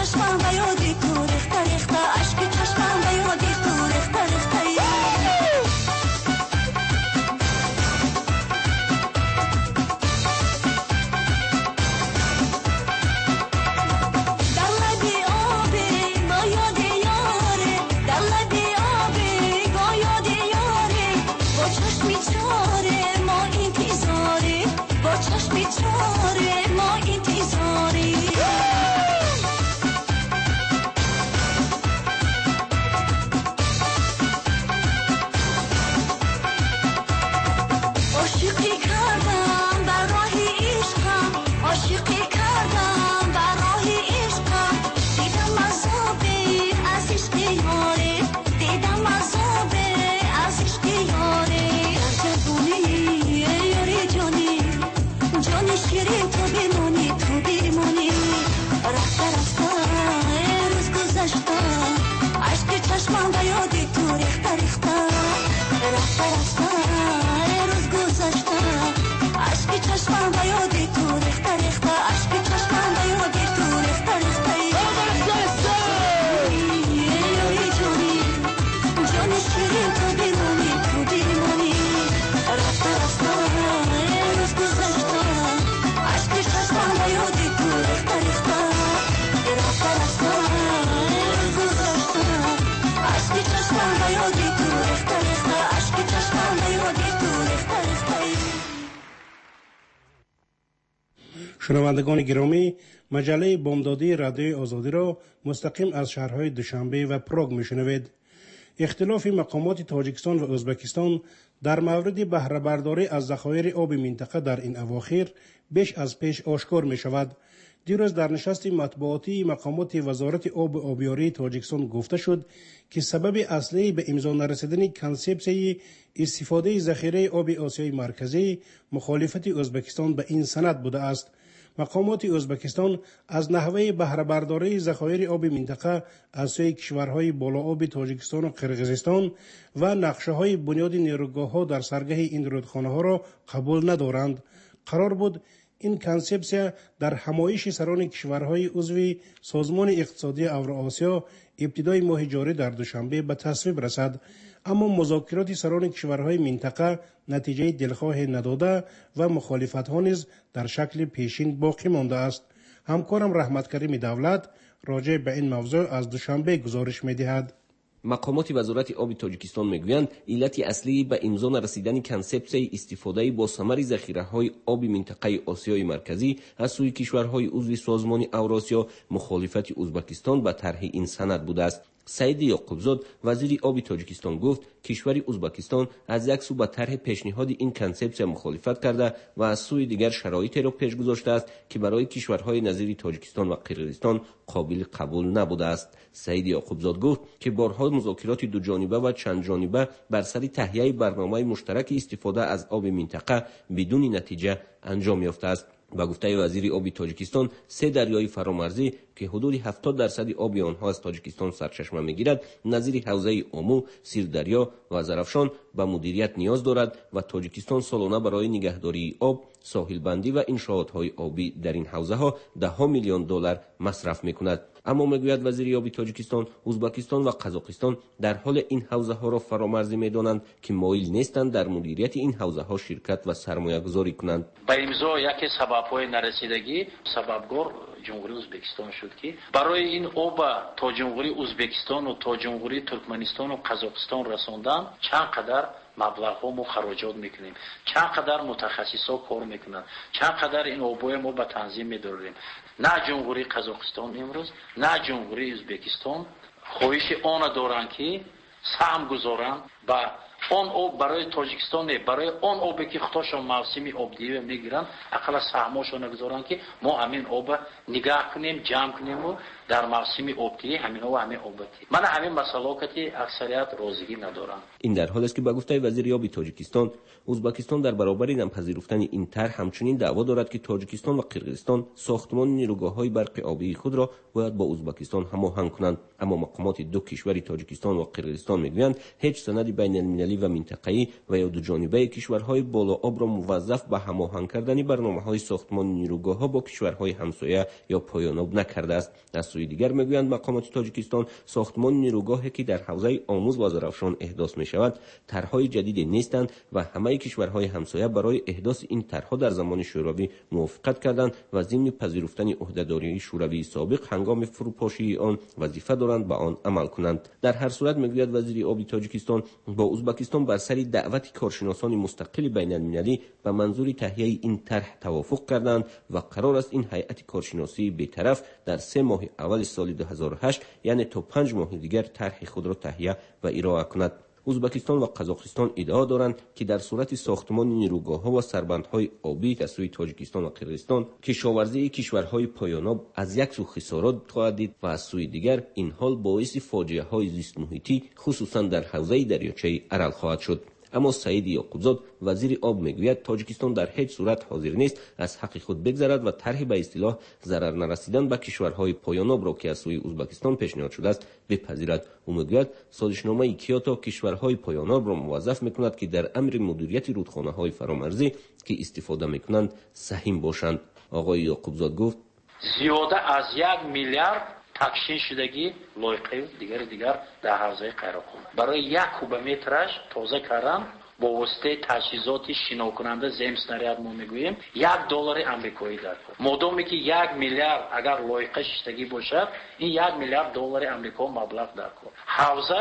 شنوندگان گرامی، مجله بامدادی رادیوی آزادی را مستقیم از شهرهای دوشنبه و پراگ میشنوید. اختلاف مقامات تاجیکستان و ازبکستان در مورد بهره برداری از ذخایر آب منطقه در این اواخر بیش از پیش آشکار می شود. دیروز در نشست مطبوعاتی مقامات وزارت آب و آبیاری تاجیکستان گفته شد که سبب اصلی به امضا نرسیدن کنسپسی استفاده ذخیره آب آسیای مرکزی مخالفت ازبکستان به این سند بوده است. مقامات ازبکستان از نحوه بهره برداری ذخایر آب منطقه از سوی کشورهای بالآب تاجیکستان و قرقیزستان و نقشه‌های بنیاد نیروگاه‌ها در سرگه این رودخانه‌ها را قبول ندارند. قرار بود این کنسپسیا در همایش سران کشورهای عضو سازمان اقتصادی اوراسیا ابتدای ماه جاری در دوشنبه به تصویب رسد، اما مذاکرات سران کشورهای منطقه نتیجه دلخواه نداده و مخالفت‌ها نیز در شکل پیشین باقی مانده است. همکارم رحمت کریم دولت راجع به این موضوع از دوشنبه گزارش می‌دهد. مقامات وزارت آب تاجیکستان میگویند علت اصلی به امضا نرسیدن کنسپت استفاده با ثمر ذخیره‌های آب منطقه آسیای مرکزی از سوی کشورهای عضو سازمان اوراسیا مخالفت ازبکستان به طرح این سند بوده است. سعید یعقوبزاد وزیر آب تاجیکستان گفت کشور ازبکستان از یک سو به طرح پیشنهاد این کنسپت مخالفت کرده و از سوی دیگر شرایطی را پیش گذاشته است که برای کشورهای نظیر تاجیکستان و قرقیزستان قابل قبول نبوده است. سعید یعقوبزاد گفت که بارها مذاکرات دو جانبه و چند جانبه بر سر تهیه برنامه مشترک استفاده از آب منطقه بدون نتیجه انجام یافته است. با گفته وزیر آب تاجیکستان 3 دریای فرامرزی که حدود 70% آب آنها از تاجیکستان سرچشمه میگیرد نظیر حوزه اومو، سیردریا و زرافشان به مدیریت نیاز دارد و تاجیکستان سالانه برای نگهداری آب، ساحل بندی و انشاءات‌های آبی در این حوزه ها $10 میلیون مصرف میکند. اما میگوید وزیر آب تاجیکستان ازبکستان و قزاقستان در حال این حوزه ها را فرامرزی میدانند که مایل نیستند در مدیریت این حوزه ها شرکت و سرمایه گذاری کنند. با امضا یکی سبب‌های نرسیدگی سببگار جمهوری ازبکستان شد که برای این آب تا جمهوری ازبکستان و تا جمهوری ترکمنستان و قزاقستان رساندن چند قدر مبلغ ما خراجات میکنیم، چند قدر متخصصا کار میکنن، چند قدر این آبای ما به تنظیم میداریم. نه جمهوری قزاقستان امروز نه جمهوری ازبکستان خواهش آن دارن که سهم گذارن با آن آب برای تاجیکستان، برای آن آبی که خودشان موسمی آب دیگه میگیرن اقلا سهماشون نگذارن که ما همین آب نگاه کنیم، جمع کنیم و در موسمی آب دیگه همین و همین آبتی. من همین مسائلاتی اکثریت راضی ندارم. این در حالی است که با گفته وزیر آب تاجیکستان ازبکستان در برابر نپذیرفتن این طرح همچنین دعوا دارد که تاجیکستان و قرقیزستان ساختمان نیروگاه‌های برق آبی خود را باید با ازبکستان هماهنگ کنند. اما مقامات دو کشور تاجیکستان و قرقیزستان میگویند هیچ سند بین‌المللی و منطقه‌ای و یا دو جانبه کشورهای بالا آب را موظف به هماهنگ کردن برنامه‌های ساختمان نیروگاه‌ها با کشورهای همسایه یا پایان آب نکرده است. از سوی دیگر میگویند مقامات تاجیکستان ساختمان نیروگاهی که در حوزه آموز و زرافشان احداث می‌شود طرح‌های جدید نیستند و همه کشورهای همسایه برای احداث این طرح‌ها در زمان شوروی موافقت کردند و ضمن پذیرفتن عهده‌داری شوروی سابق هنگام فروپاشی آن وظیفه دارند به آن عمل کنند. در هر صورت میگوید وزیر آب تاجیکستان با ازبکستان بر سر دعوت کارشناسان مستقل بین‌المللی به منظور تهیه این طرح توافق کردند و قرار است این هیئت کارشناسی بی‌طرف در 3 ماه اول سال 2008 یعنی تا 5 ماه دیگر طرح خود را تهیه و ارائه کند. ازبکستان و قزاقستان ادعا دارند که در صورت ساختمان نیروگاه‌ها و سربندهای آبی از سوی تاجیکستان و قرقیزستان کشاورزی کشورهای پایان‌آب از یک سو خسارات خواهد دید و از سوی دیگر این حال باعث فاجعه‌های زیست محیطی خصوصا در حوزه دریاچه ارل خواهد شد. اما سعید یعقوبزاد وزیر آب میگوید تاجیکستان در هیچ صورت حاضر نیست از حق خود بگذرد و طرح به اصطلاح ضرر نرسیدن به کشورهای پایان آب را که از سوی ازبکستان پیشنهاد شده است بپذیرد. او میگوید سازشنامه کیوتو کشورهای پایان آب را موظف میکند که در امر مدیریت رودخانه‌های فرامرزی که استفاده میکنند سهم باشند. آقای یعقوبزاد گفت زیاده از 1 میلیارد تکشین شدگی لایقه دیگر در حوزه قیراقون برای 1 کوبمترش تازه کردن با واسطه تجهیزات شنا کننده زم سناریاد ما میگوییم $1 آمریکایی در مادامی که 1 میلیارد اگر لایقه شدگی باشد این $1 میلیارد آمریکا مبلغ در حوزه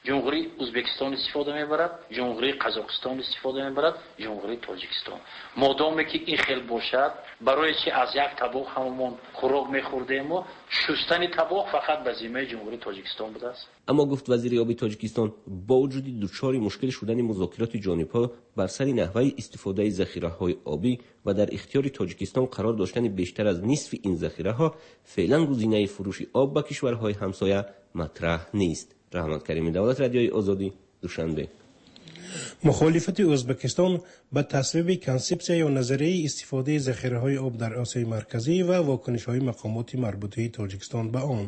جمهوری ازبکستان استفاده میبرد، جمهوری قزاقستان استفاده میبرد، جمهوری تاجیکستان. مادامی که این خیل باشد، برای چی از یک طبق هممون خوراک میخوردیم و شستن طبق فقط به ذمه جمهوری تاجیکستان بوده است. اما گفت وزیر آبی تاجیکستان با وجود دچار مشکل شدن مذاکرات جانبها بر سر نحوه استفاده ذخیره‌های آبی و در اختیار تاجیکستان قرار داشتن بیشتر از نصف این ذخیره‌ها، فعلا گزینه فروش آب به کشورهای همسایه مطرح نیست. رحمت کریمی، دولت رادیوی آزادی، دوشنبه. مخالفت ازبکستان به تصویب کانسپسیا یا نظریه استفاده ذخیره‌های آب در آسیای مرکزی و واکنش‌های مقامات مربوطه تاجیکستان به آن.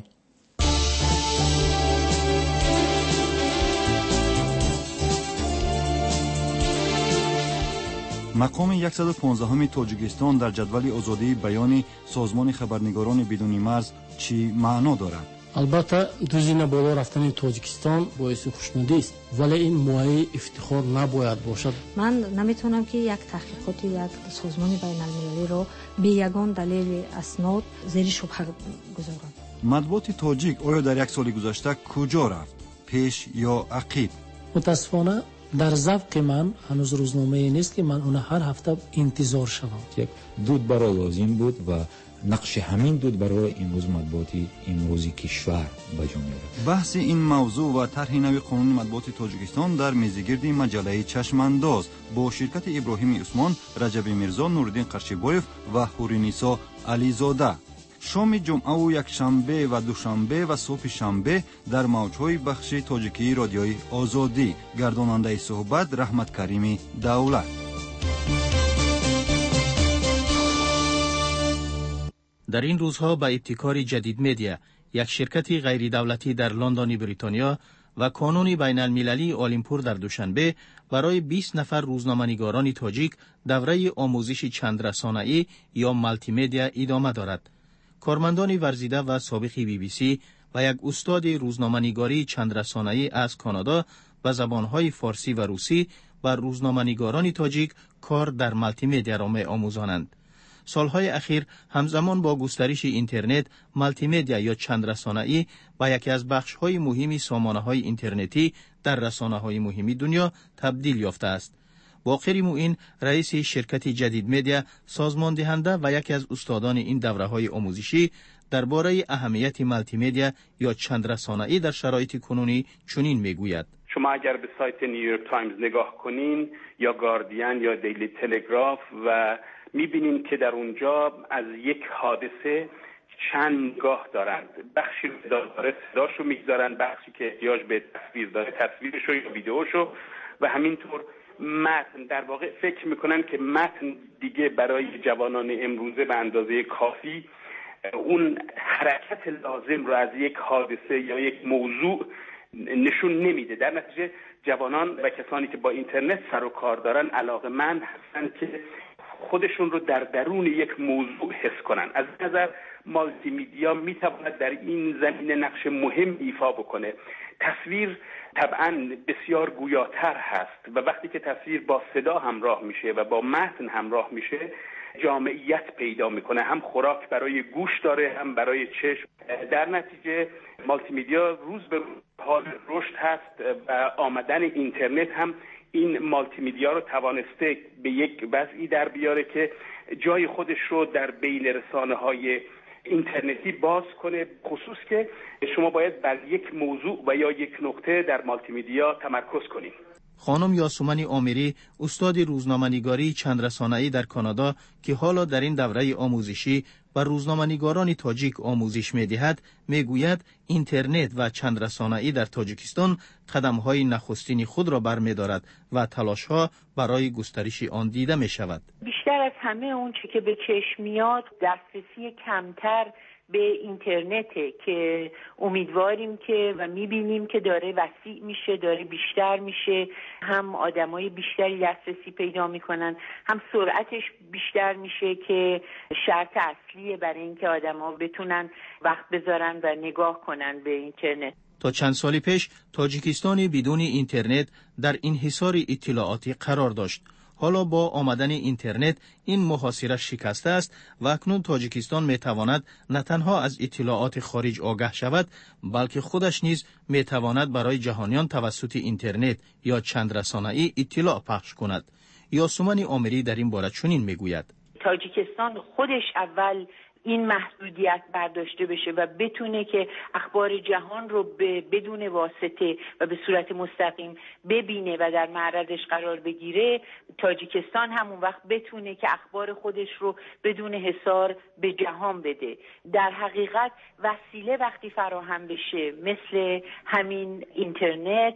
مقام 115 تاجیکستان در جدول آزادی بیان سازمان خبرنگاران بدون مرز چی معنا دارد؟ البته دوزینه بالا رفتن تاجیکستان باعث خوشنودی است، ولی این مایه افتخار نباید باشد. من نمیتونم که یک تحقیقات یک سازمان بین المللی رو به یگان دلیل اسناد زیر شبهه گذارم. مطبوعات تاجیک آیا در یک سال گذشته کجا رفت؟ پیش یا عقب؟ متاسفانه در ذوق من هنوز روزنامه نیست که من اون هر هفته انتظار شوم. یک دود برای لازم بود و نقش همین دود برای امروز مطبوعاتی امروزی کشور به جا می‌آورد. بحث این موضوع و طرح نوی قانون مطبوعات تاجیکستان در میزگرد مجله چشمانداز با شرکت ابراهیم عثمان، رجب میرزا، نورالدین قرچیبایف و حورینیسا علیزاده. شام جمعه و یکشنبه و دوشنبه و صبح شنبه در موجهای بخش تاجیکی رادیوی آزادی. گرداننده صحبت رحمت کریمی، دولت. در این روزها با ابتکار جدید مدیا، یک شرکت غیر دولتی در لندن بریتانیا و کانون بین المللی آلیمپور در دوشنبه برای 20 نفر روزنامه‌نگاران تاجیک دوره آموزش چند رسانه‌ای یا مالتی مدیا ادامه دارد. کارمندان ورزیده و سابق BBC و یک استاد روزنامه‌نگاری چند رسانه‌ای از کانادا به زبان‌های فارسی و روسی و روزنامه‌نگاران تاجیک کار در مالتی مدیا را می‌آموزانند. سالهای اخیر همزمان با گسترش اینترنت، مالتی مدیا یا چند رسانه‌ای با یکی از بخش‌های مهمی سامانه‌های اینترنتی در رسانه‌های مهمی دنیا تبدیل یافته است. باقر موین، رئیس شرکت جدید مدیا، سازمان دهنده و یکی از استادان این دوره‌های آموزشی، درباره اهمیت مالتی مدیا یا چند رسانه‌ای در شرایط کنونی چنین میگوید: شما اگر به سایت نیویورک تایمز نگاه کنین یا گاردین یا دیلی تلگراف و می‌بینین که در اونجا از یک حادثه چند نگاه دارند. بخشی داره صداشو میگذارن، بخشی که احتیاج به تصویر داره تصویرشو یا ویدئوشو، و همینطور متن. در واقع فکر میکنن که متن دیگه برای جوانان امروزه به اندازه کافی اون حرکت لازم رو از یک حادثه یا یک موضوع نشون نمیده. در نتیجه جوانان و کسانی که با اینترنت سر و کار دارن علاقه‌مند هستن که خودشون رو در درون یک موضوع حس کنن. از نظر مالتی میدیا میتواند در این زمینه نقش مهم ایفا بکنه. تصویر طبعا بسیار گویاتر هست و وقتی که تصویر با صدا همراه میشه و با متن همراه میشه جامعیت پیدا میکنه. هم خوراک برای گوش داره، هم برای چشم. در نتیجه مالتی میدیا روز به حال رشد هست و آمدن اینترنت هم این مالتی میدیا رو توانسته به یک وضعی در بیاره که جای خودش رو در بین رسانه‌های اینترنتی باز کنه، خصوص که شما باید بر یک موضوع و یا یک نقطه در مالتی میدیا تمرکز کنید. خانم یاسمن آمیری، استاد روزنامه‌نگاری چند رسانه‌ای در کانادا که حالا در این دوره آموزشی و روزنامه‌نگاران تاجیک آموزش می‌دهد، می‌گوید اینترنت و چند رسانه‌ای در تاجیکستان قدم‌های نخستین خود را برمی‌دارد و تلاش‌ها برای گسترش آن دیده می‌شود. بیشتر از همه اون چیزی که به چشم میاد دسترسی کمتر به اینترنته که امیدواریم که و میبینیم که داره وسیع میشه، داره بیشتر میشه، هم آدمای بیشتری دسترسی پیدا میکنن، هم سرعتش بیشتر میشه که شرط اصلیه برای اینکه آدما بتونن وقت بذارن و نگاه کنن به اینترنت. تا چند سال پیش تاجیکستان بدون اینترنت در انحصار اطلاعاتی قرار داشت. حالا با آمدن اینترنت این محاصره شکسته است و اکنون تاجیکستان می تواند نه تنها از اطلاعات خارج آگاه شود، بلکه خودش نیز می تواند برای جهانیان توسط اینترنت یا چند رسانه‌ای اطلاع پخش کند. یاسمن آمری در این باره چنین میگوید: تاجیکستان خودش اول این محدودیت برداشته بشه و بتونه که اخبار جهان رو بدون واسطه و به صورت مستقیم ببینه و در معرضش قرار بگیره، تاجیکستان همون وقت بتونه که اخبار خودش رو بدون حصار به جهان بده. در حقیقت وسیله وقتی فراهم بشه مثل همین اینترنت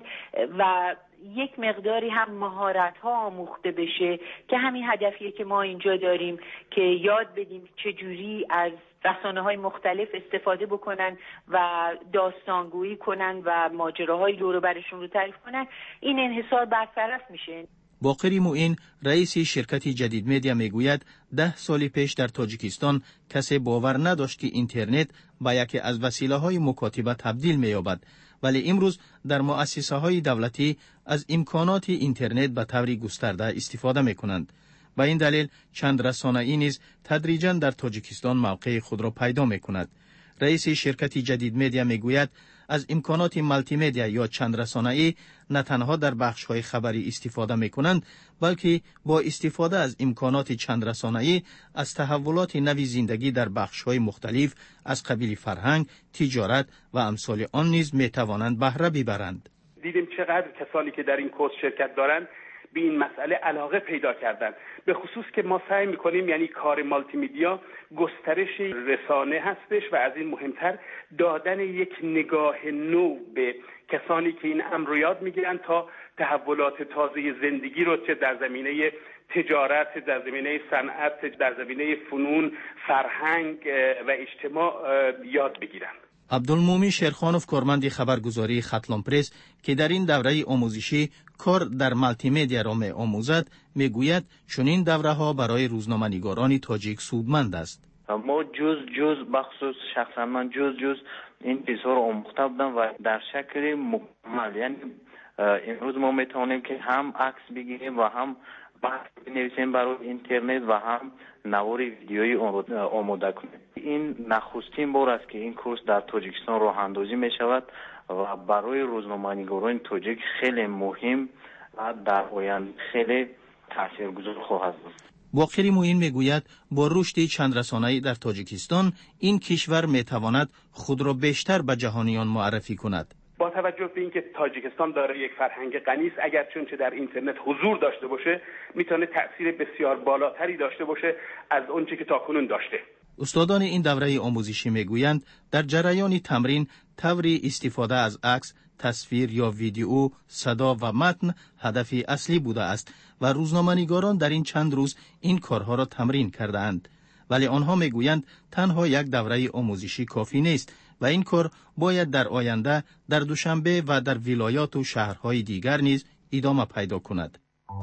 و یک مقداری هم مهارت‌ها آموخته بشه که همین هدفیه که ما اینجا داریم که یاد بدیم چجوری از رسانه‌های مختلف استفاده بکنن و داستانگویی کنن و ماجراهای دور و برشون رو تعریف کنن، این انحصار برطرف میشه. باقر موین رئیس شرکت جدید مدیا میگوید 10 سال پیش در تاجیکستان کسی باور نداشت که اینترنت به یکی از وسیله‌های مکاتبه تبدیل می‌یابد، ولی امروز در مؤسسه‌های دولتی از امکانات اینترنت به طور گسترده استفاده می‌کنند. به این دلیل چند رسانه‌ای نیز تدریجاً در تاجیکستان موقع خود را پیدا می‌کند. رئیس شرکت جدید مدیا میگوید از امکانات مالتی مدیا یا چند رسانه‌ای نه تنها در بخش‌های خبری استفاده می‌کنند، بلکه با استفاده از امکانات چند رسانه‌ای از تحولات نوی زندگی در بخش‌های مختلف از قبیل فرهنگ، تجارت و امثال آن نیز می‌توانند بهره ببرند. دیدیم چقدر کسانی که در این کورس شرکت دارند به این مسئله علاقه پیدا کردن، به خصوص که ما سعی میکنیم یعنی کار مالتی میدیا گسترش رسانه هستش و از این مهمتر دادن یک نگاه نو به کسانی که این امر رو یاد میگیرن تا تحولات تازه زندگی رو چه در زمینه تجارت، در زمینه صنعت، در زمینه فنون، فرهنگ و اجتماع یاد بگیرن. عبدالمومن شیرخانوف کارمند خبرگزاری خطلان پرس که در این دوره آموزشی کار در مالتی مدیا را می آموزد میگوید چنین دوره ها برای روزنامه‌نگاران تاجیک سودمند است. ما جز بخصوص شخصا من جز این چیزها رو آموخته بودم و در شکل مکمل، یعنی امروز ما میتونیم که هم عکس بگیریم و هم بحث بنویسیم برای اینترنت و هم نوار ویدیویی آماده کنیم. این نخستین بار است که این کورس در تاجیکستان راه اندازی می شود و برای روزنامه‌نگاران تاجیک خیلی مهم و در آینده خیلی تاثیرگذار خواهد بود. باقر موین میگوید با رشد چند رسانه‌ای در تاجیکستان این کشور میتواند خود را بیشتر به جهانیان معرفی کند. با توجه به اینکه تاجیکستان داره یک فرهنگ غنی است، اگر چونچه در اینترنت حضور داشته باشه میتونه تأثیر بسیار بالاتری داشته باشه از اونچه که تاکنون داشته. استادان این دوره آموزشی میگویند در جریان تمرین طوری استفاده از عکس، تصویر یا ویدیو، صدا و متن هدف اصلی بوده است و روزنامه‌نگاران در این چند روز این کارها را تمرین کردند. ولی آنها میگویند تنها یک دوره آموزشی کافی نیست و این کار باید در آینده در دوشنبه و در ولایات و شهرهای دیگر نیز ادامه پیدا کند.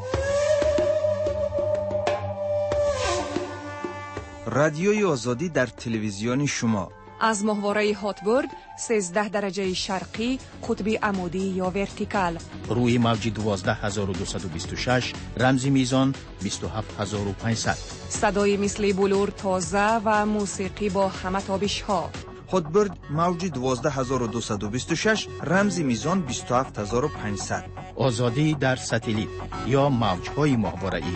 رادیوی آزادی در تلویزیون شما از ماهواره هاتبرد 13 درجه شرقی قطب عمودی یا ورتیکال، روی موج 12226 رمزی میزان 27500، صدای مثل بلور تازه و موسیقی با همه تابش ها. هاتبرد موج 12226 رمزی میزان 27500. آزادی در ساتلیت یا موج‌های ماهواره‌ای.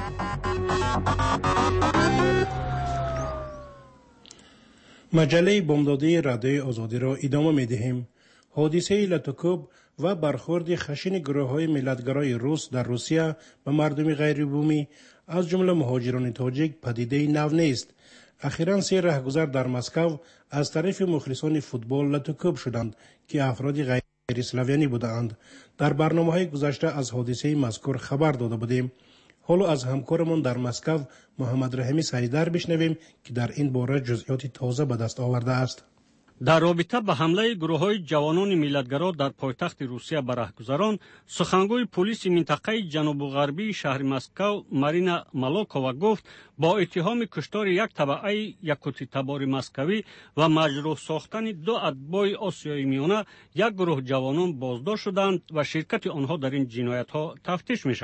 مجله بامدادی رادیوی آزادی را ادامه می‌دهیم. حادثه لاتوکوب و برخورد خشن گروه‌های ملت‌گرای روس در روسیه به مردم غیر بومی از جمله مهاجران تاجیک پدیده نو نیست. اخیراً 3 رهگذر در مسکو از طرف مخلصان فوتبال لاتوکوب شدند که افراد غیر اسلاویانی بودند. در برنامه‌های گذشته از حادثه مذکور خبر داده بودیم. حالا از همکارمان در مسکو محمد رحیمی سعیدر بشنویم که در این باره جزئیات تازه به دست آورده است. در رابطه به حمله گروه‌های جوانان ملیت‌گرا در پایتخت روسیه به رهگذران، سخنگوی پلیس منطقه جنوب غربی شهر مسکو مارینا مالوکووا گفت با اتهام کشتار یک تبعه یکوتی تبار مسکوی و مجروح ساختن 2 اتباع آسیایی میانه یک گروه جوانان بازداشت شدند و شرکت آنها در این جنایت‌ها تفتیش می‌شود.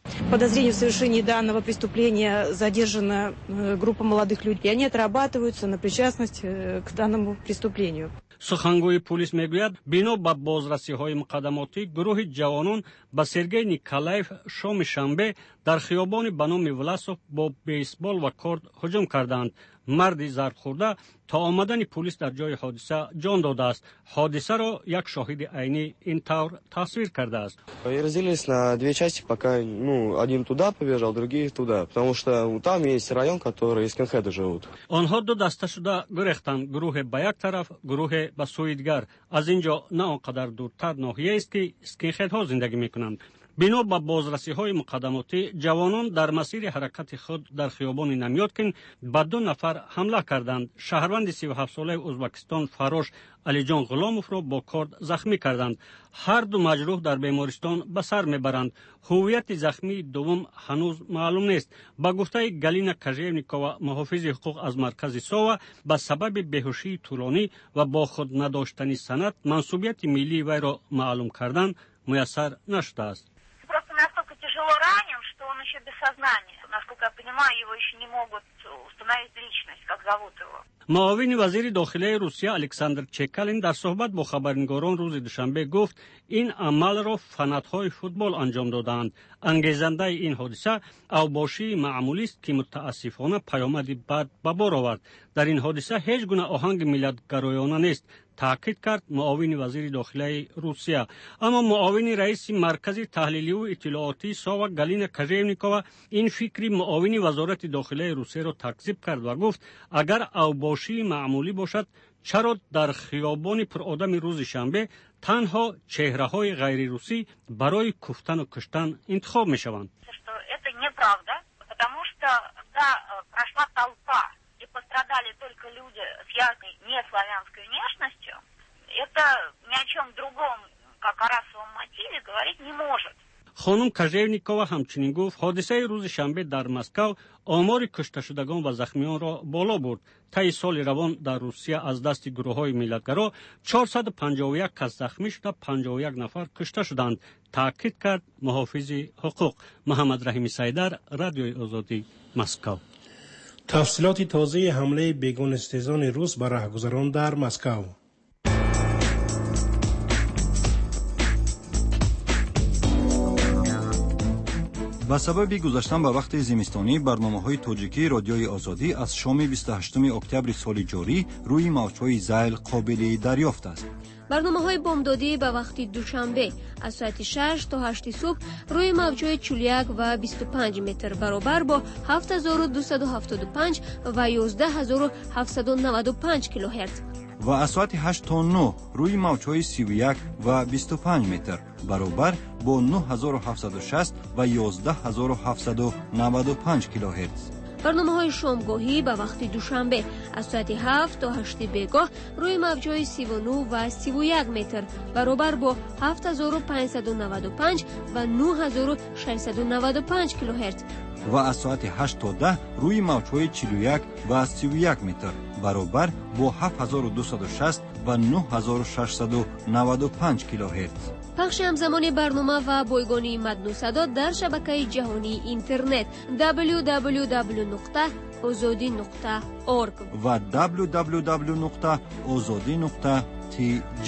По подозрению в совершении данного преступления задержана группа молодых людей. Они отрабатываются на причастность к данному преступлению. сухангӯи полис мегӯяд бино ба бозрасиҳои муқаддамотӣ гурӯҳи ҷавонон ба Сергей Николаев шоми шанбе дар хиёбони ба номи Власов бо бейсбол ва корд ҳуҷум карданд. марди зарбхӯрда то омадани полис дар ҷои ҳодиса ҷон додааст. ҳодисаро як шоҳиди айнӣ ин тавр тасвир кардааст. Разделились на две части, пока один туда побежал, другие туда, потому что там есть район, который скинхеды живут. онҳо ду даста шуда гурехтанд, гурӯҳе ба як тараф, гурӯҳе ба сӯи дигар. аз ин ҷо на он қадар дуртар ноҳияест ки скинхедҳо зиндагӣ мекунанд. бино ба бозрасиҳои муқаддамотӣ ҷавонон дар масири ҳаракати худ дар хиёбони Намёткин ба ду нафар ҳамла карданд. шаҳрванди 37-солаи Ӯзбекистон Фарош Алиҷон Ғуломовро бо корд захмӣ карданд. ҳар ду маҷрӯҳ дар бемористон ба сар мебаранд. ҳуввияти захмии дуввум ҳанӯз маълум нест. ба гуфтаи Галина Кажевникова, муҳофизи ҳуқуқ аз маркази Сова, ба сабаби беҳушии тӯлонӣ ва бо худ надоштани санад мансубияти миллии вайро маълум кардан муяссар нашудааст. Настолько тяжело ранен, что он еще без сознания. Насколько я понимаю, его еще не могут установить личность, как зовут его. муовини вазири дохилияи Русия Александр Чекалин дар суҳбат бо хабарнигорон рӯзи душанбе гуфт, ин амалро фанатҳои футбол анҷом доданд. ангезандаи ин ҳодиса авбошии маъмулист ки мутаассифона паёмади бад ба бор овард. дар ин ҳодиса ҳеҷ гуна оҳанги миллатгароёна нест, таъкид кард муовини вазири дохилияи Русия. аммо муовини раиси маркази таҳлилию иттилоотии Сова Галина Кажевникова ин фикри муовини вазорати дохилияи Русияро такзиб кард ва гуфт, агар авбошии маъмулӣ бошад, чаро дар хиёбони пуродами рӯзи шанбе танҳо чеҳраҳои ғайрирусӣ барои куфтану куштан интихоб мешаванд? Это неправда, потому что прошла толпа и пострадали только люди с яркой неславянской внешностью. Это ни о чем другом, как о расовом мотиве, говорить не может. хонум Кажевникова ҳамчунин гуфт, ҳодисаи рӯзи шанбе дар Москав омори кушташудагон ва захмиёнро боло бурд. таи соли равон дар Русия аз дасти гурӯҳҳои миллатгаро 451 кас захмӣ шуда 51 нафар кушта шуданд, таъкид кард муҳофизи ҳуқуқ. Муҳаммад Раҳими Сайдар, Радиои Озодӣ, Москав. тафсилоти тозаи ҳамлаи бегонистезони рус ба раҳгузарон дар Москав. ба сабаби гузаштан ба вақти зимистонӣ барномаҳои тоҷикии Радиои Озодӣ аз шоми 28 октябри соли ҷорӣ рӯи мавҷҳои зайл қобили дарёфт аст. барномаҳои бомдодӣ ба вақти душанбе аз соати 6 то 8 субҳ рӯи мавҷҳои 41 ва 25 метр баробар бо 7275 ва 11795 килоҳерц ва аз соати 8 то 9 рӯи мавҷҳои 31 ва 25 метр баробар бо 9760 ва 11795 килоҳерц. барномаҳои шомгоҳӣ ба вақти душанбе аз соати 7 то 8 бегоҳ рӯи мавҷҳои 39 ва 31 метр баробар бо 7595 ва 9695 килоҳерц ва аз соати 8 то 10 рӯи мавҷҳои 41 ва 31 метр баробар бо 7260 ва 9695 килоҳерц. пахши ҳамзамони барнома ва бойгонии матну садо дар шабакаи ҷаҳонии интернет www.ozodi.org ва www.ozodi.tj.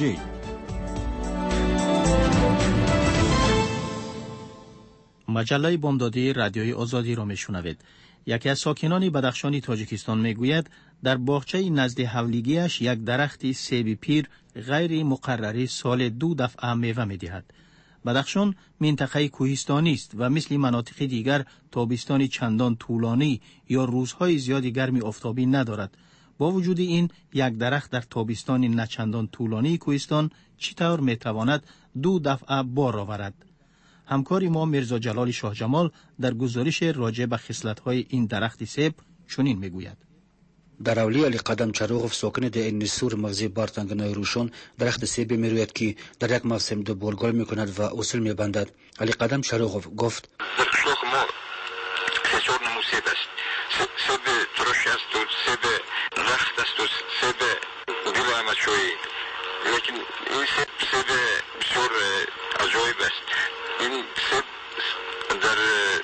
маҷаллаи бомдодии радиои Озодиро мешунавед. яке аз сокинони Бадахшони Тоҷикистон мегӯяд, дар боғчаи назди ҳавлигиаш як дарахти себи пир ғайри муқаррарӣ соли 2 дафъа мева медиҳад. Бадахшон минтақаи кӯҳистонист ва мисли манотиқи дигар тобистони чандон тӯлонӣ ё рӯзҳои зиёди гарми офтобӣ надорад. бо вуҷуди ин, як дарахт дар тобистони начандон тӯлонии кӯҳистон чӣ тавр метавонад 2 дафъа бор оварад? ҳамкори мо Мирзо Ҷалоли Шоҳҷамол дар гузорише роҷеъ ба хислатҳои ин дарахти себ чунин мегӯяд. дар ҳавлии Али Қадам Чаруғов, сокини Дени Сур, мағзи Бартанганои Рӯшон, дарахти себе мерӯяд, ки дар як мавсим ду болгол мекунад ва усул мебандад. Али Қадам Чаруғов гуфт: дар қишлоқи мо хесор намо себ аст. Себе трош асту, себе рахт асту, себе гули амачоӣ. Лекин ин себе бисёр аҷоиб аст. ин себ در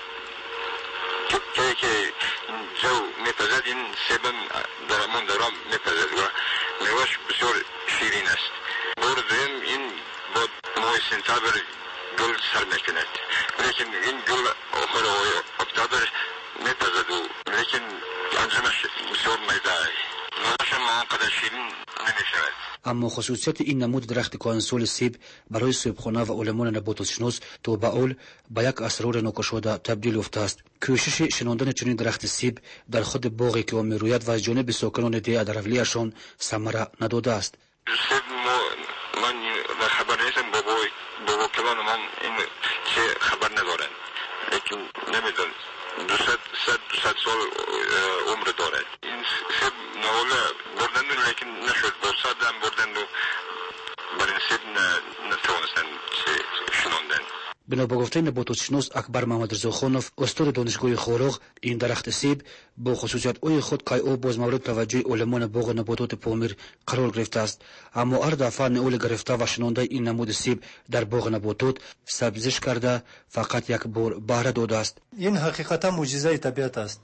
که جو میپزد این سبم درمان درام میپزد و میوش بسیار شیرین است. بردیم این با ماه سنتابر گل سر میکند، لیکن این گل آخر اکتبر میپزد و لیکن انجامش بسیار میدهی نماش ما آنقدر شیرین نمیشود. اما خصوصیت این نمود درخت کانسول سیب برای صبحانه و علمان نباتاتشناس تا به اول به یک اسرار ناگشوده تبدیل یافته است. کوشش شناندن چنین درخت سیب در خود باغی که میروید و از جانب ساکنان ده اراولیشان ثمره نداده است. سیب من خبر نیستم، بابا کلان من این چه خبر ندارن، لیکن نمیدونم 200 سال عمر دارد. این سیب نهاله بردن لیکن نشد، با صدم بردن و برای سیب نتوانستن شناندن. بنا به گفته نباتاتشناس اکبر محمد رضاخانوف استاد دانشگاه خاراغ، این درخت سیب با خصوصیت‌های خود که او باز مورد توجه علمان باغ نباتات پامیر قرار گرفته است، اما هر دفعه نئول گرفته و شنانده این نمود سیب در باغ نباتات سبزش کرده فقط یک بار بهره داده است. این حقیقتا معجزه طبیعت است.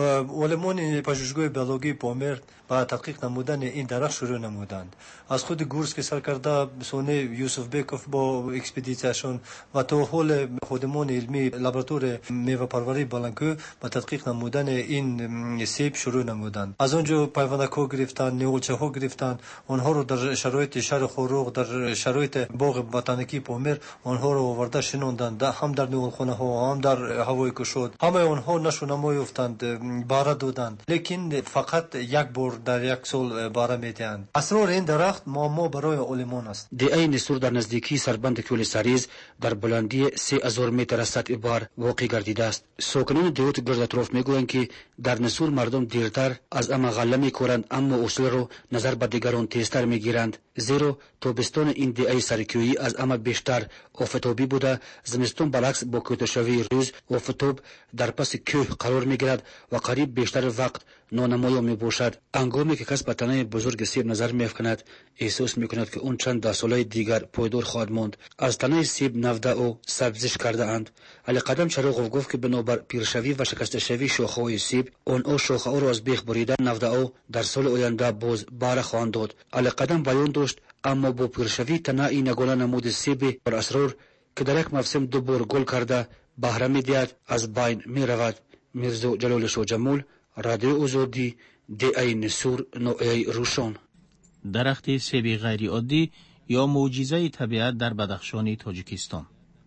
علمان پژوهشگاه بیولوژی پامیر با تحقیق نمودن این درخت شروع نمودند. از خود گورس که سرکرده سونه یوسف بیکوف با اکسپدیسیشون و تا حال خودمان علمی لابراتوار میوه پروری بلنکو با تحقیق نمودن این سیب شروع نمودند. از آنجا پیوندک‌ها گرفتن، نیولچه‌ها گرفتن، آنها رو در شرایط شهر خاراغ، در شرایط باغ بوتانیکی پامیر آنها رو آورده شناندند، هم در نیولخانه‌ها هم در هوای کشاد. همه آنها نشونما یافتند، باره دادند، لیکن فقط یک بار در یک سال باره میدهند. اسرار این درخت معما برای علمان است. دهه نسور در نزدیکی سربند کل سریز در بلندی 3000 متر از سطح بار واقع گردیده است. ساکنان دیوت گرد اطراف میگویند که در نسور مردم دیرتر از اما غله میکورند، اما اصول رو نظر به دیگران تیزتر میگیرند، زیرا تابستان این دهه سرکویی از اما بیشتر آفتابی بوده. زمستان برعکس با کوتاه‌شوی روز آفتاب در پس کوه قرار میگیرد و قریب بیشتر وقت نانمایا می باشد. انگامی که کس به تنه بزرگ سیب نظر می افکند، احساس می کند که اون چند ده ساله دیگر پایدار خواهد ماند. از تنه سیب نوده او سبزش کرده اند. علی قدم چراغوف گفت که بنابر پیرشوی و شکسته شوی شاخه های سیب، آن شاخه ها را از بیخ بریدن نوده او در سال آینده باز باره خواهند داد. علی قدم بیان داشت اما با پیرشوی تنه این یگانه نمود سیب بر اسرار که در یک موسم دو بار گل کرده بهره می دهد از بین می رود. میرزا جلال شاجمول، رادیو آزادی، دهه نسور، نوعه روشن. درخت سیب غیر عادی یا معجزه طبیعت در بدخشان تاجیکستان.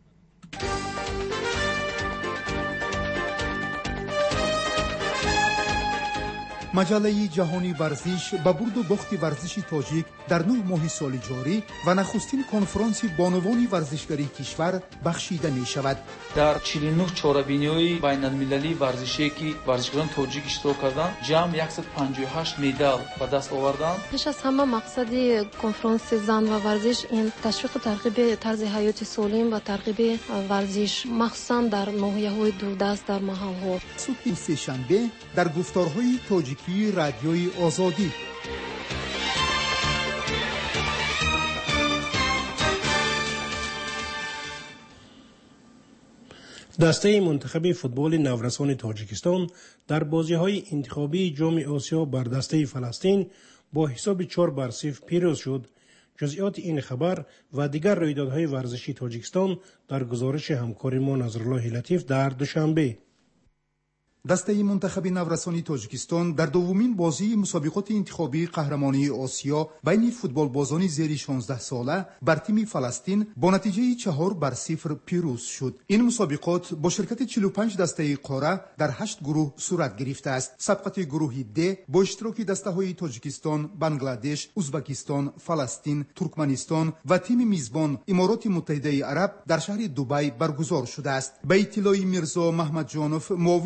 مجله جهانی ورزش به برد و باخت ورزش تاجیک در 9 ماه سال جاری و نخستین کنفرانس بانوان ورزشگری کشور بخشیده می شود. در 49 چهاربینی‌های بین‌المللی ورزشی که ورزشکاران تاجیک اشتراک کردند، جمع 158 مدال به دست آوردند. پیش از همه مقصد کنفرانس زن و ورزش این تشویق و ترغیب طرز حیات سالم و ترغیب ورزش مخصوصا در ناحیه‌های دوردست در محل‌ها. صبح سه‌شنبه در گفتارهای تاجیکی رادیوی آزادی. دسته منتخب فوتبال نورسان تاجیکستان در بازی‌های انتخابی جام آسیا بر دسته فلسطین با حساب 4-0 پیروز شد. جزئیات این خبر و دیگر رویدادهای ورزشی تاجیکستان در گزارش همکار ما نظرالله لطیف در دوشنبه. دسته منتخب نورسانی تاجیکستان در دومین بازی مسابقات انتخابی قهرمانی آسیا بین فوتبال بازان زیر 16 ساله بر تیم فلسطین با نتیجه 4-0 پیروز شد. این مسابقات با شرکت 45 دسته قاره در 8 گروه صورت گرفته است. سبقت گروه د با اشتراک دسته های تاجیکستان، بنگلادش، ازبکستان، فلسطین، ترکمنستان و تیم میزبان امارات متحده عرب در شهر دبی برگزار شده است. به اطلاع میرزا محمد جانوف، معاون رئیس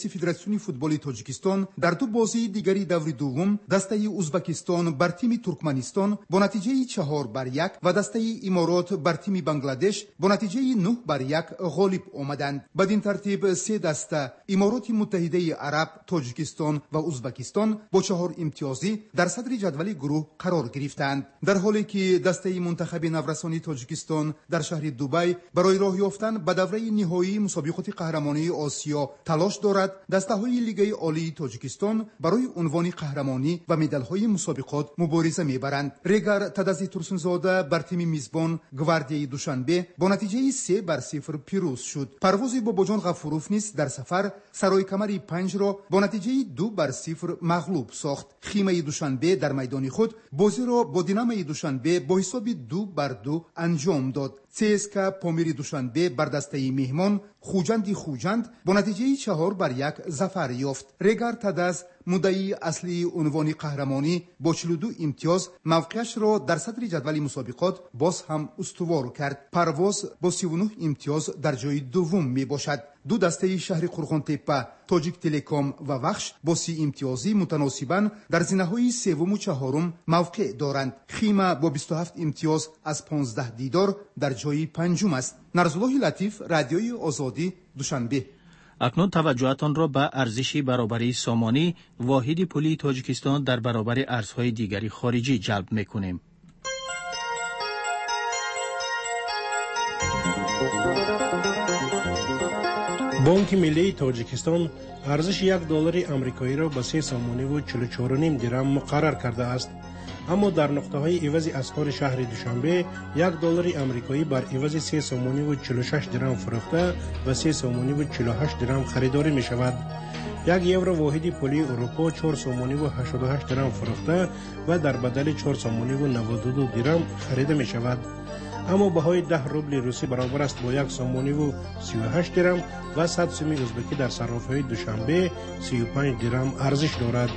فدراسیون فوتبال تاجیکستان در دو بازی دیگری دور دوم دسته ازبکستان بر تیم ترکمنستان با نتیجه 4-1 و دسته امارات بر تیم بنگلادش با نتیجه 9-1 غالب آمدند. بدین ترتیب سه دسته امارات متحده عرب، تاجیکستان و ازبکستان با 4 امتیازی در صدر جدول گروه قرار گرفتند، در حالی که دسته منتخب نورسانی تاجیکستان در شهر دبی برای راه یافتن به دوره نهایی مسابقات قهرمانی آسیا تلاش دارد. دسته‌های لیگ عالی تاجیکستان برای عنوان قهرمانی و مدال‌های مسابقات مبارزه می‌برند. ریگر تدزی ترسونزاده بر تیم میزبان گواردیای دوشنبه با نتیجه 3-0 پیروز شد. پرواز باباجان غفوروف نیز در سفر سرای کمری 5 را با نتیجه 2-0 مغلوب ساخت. خیمه دوشنبه در میدان خود بازی را با دینامو دوشنبه با حساب 2-2 انجام داد. CSKA پامیر دوشنبه بر دسته میهمان خوجند با نتیجه 4-1 ظفر یافت. ریگر تدز مدعی اصلی عنوان قهرمانی با 42 امتیاز موقعش را در صدر جدول مسابقات باز هم استوار کرد. پرواز با 39 امتیاز در جای دوم می باشد. دو دسته شهر قرغان تپه، تاجیک تلکام و وخش با 30 امتیازی متناسباً در زینه‌های سوم و چهارم موقع دارند. خیمه با 27 امتیاز از 15 دیدار در جای پنجم است. نرزالله لطیف، رادیوی آزادی، دوشنبه. اکنون توجهتان را به ارزش برابری سامانی واحد پولی تاجیکستان در برابر ارزهای دیگری خارجی جلب می‌کنیم. بانک ملی تاجیکستان ارزش $1 آمریکایی را به 3 سامانی و 44.5 درم مقرر کرده است. اما در نقطه‌های عوض اسعار شهر دوشنبه $1 آمریکایی بر عوض 3 سامانی و 46 درم فروخته و 3 سامانی و 48 درم خریداری می شود. 1 یورو واحد پولی اروپا 4 سامانی و 88 درم فروخته و در بدل 4 سامانی و 92 درم خریده می شود. اما بهای 10 روبل روسی برابر است با 1 سامانی و 38 درم و 100 سوم ازبکی در صرافی‌های دوشنبه 35 درم ارزش دارد.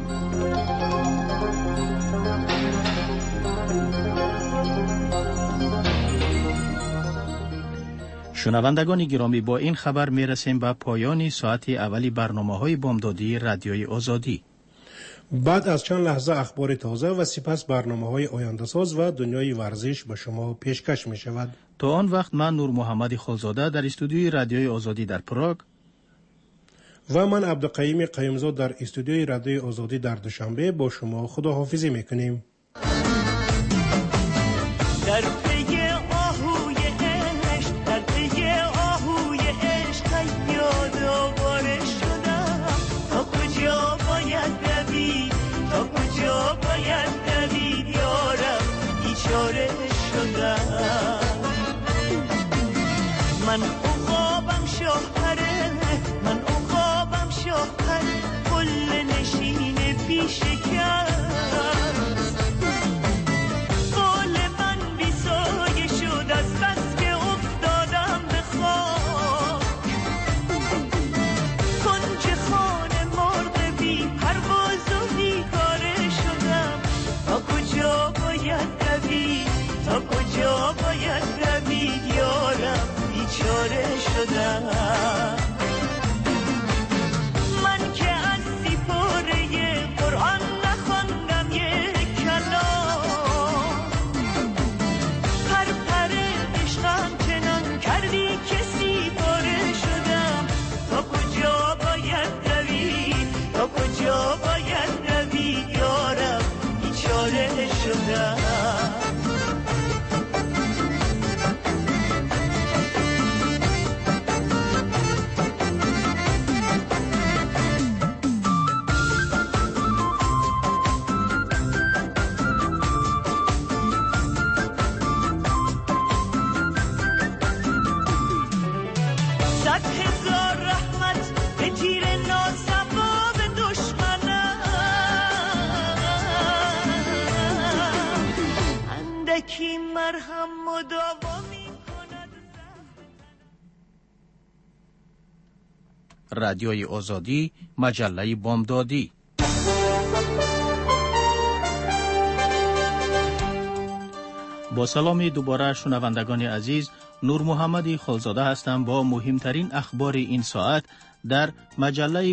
شنوندگان گرامی، با این خبر می رسیم به پایان ساعت اولی برنامه‌های بامدادی رادیوی آزادی. بعد از چند لحظه اخبار تازه و سپس برنامه‌های آینده‌ساز و دنیای ورزش به شما پیشکش می شود. تا آن وقت من نور محمد خالزاده در استودیوی رادیوی آزادی در پراگ و من عبدالقیوم قیومزاد در استودیوی رادیوی آزادی در دوشنبه با شما خداحافظی می‌کنیم. من عقابم شاهره، من عقابم شاهره، قل نشین پیش کرد. قول من بی سایه شد از بس که افتادم به خاک. کنج خانه مرغ بی پرواز و بیکاره شدم. تا کجا باید روی، تا کجا باید روی یارم، بیچاره شدم. من که از سیپاره قرآن نخواندم یک کلام، پر عشقم چنان کردی که سیپاره شدم. تا کجا باید روی، تا کجا باید روی یارم، بیچاره شدم. رادیوی آزادی، مجله بامدادی. با سلام دوباره شنوندگان عزیز، نور محمد خالزاده هستم با مهمترین اخبار این ساعت در مجله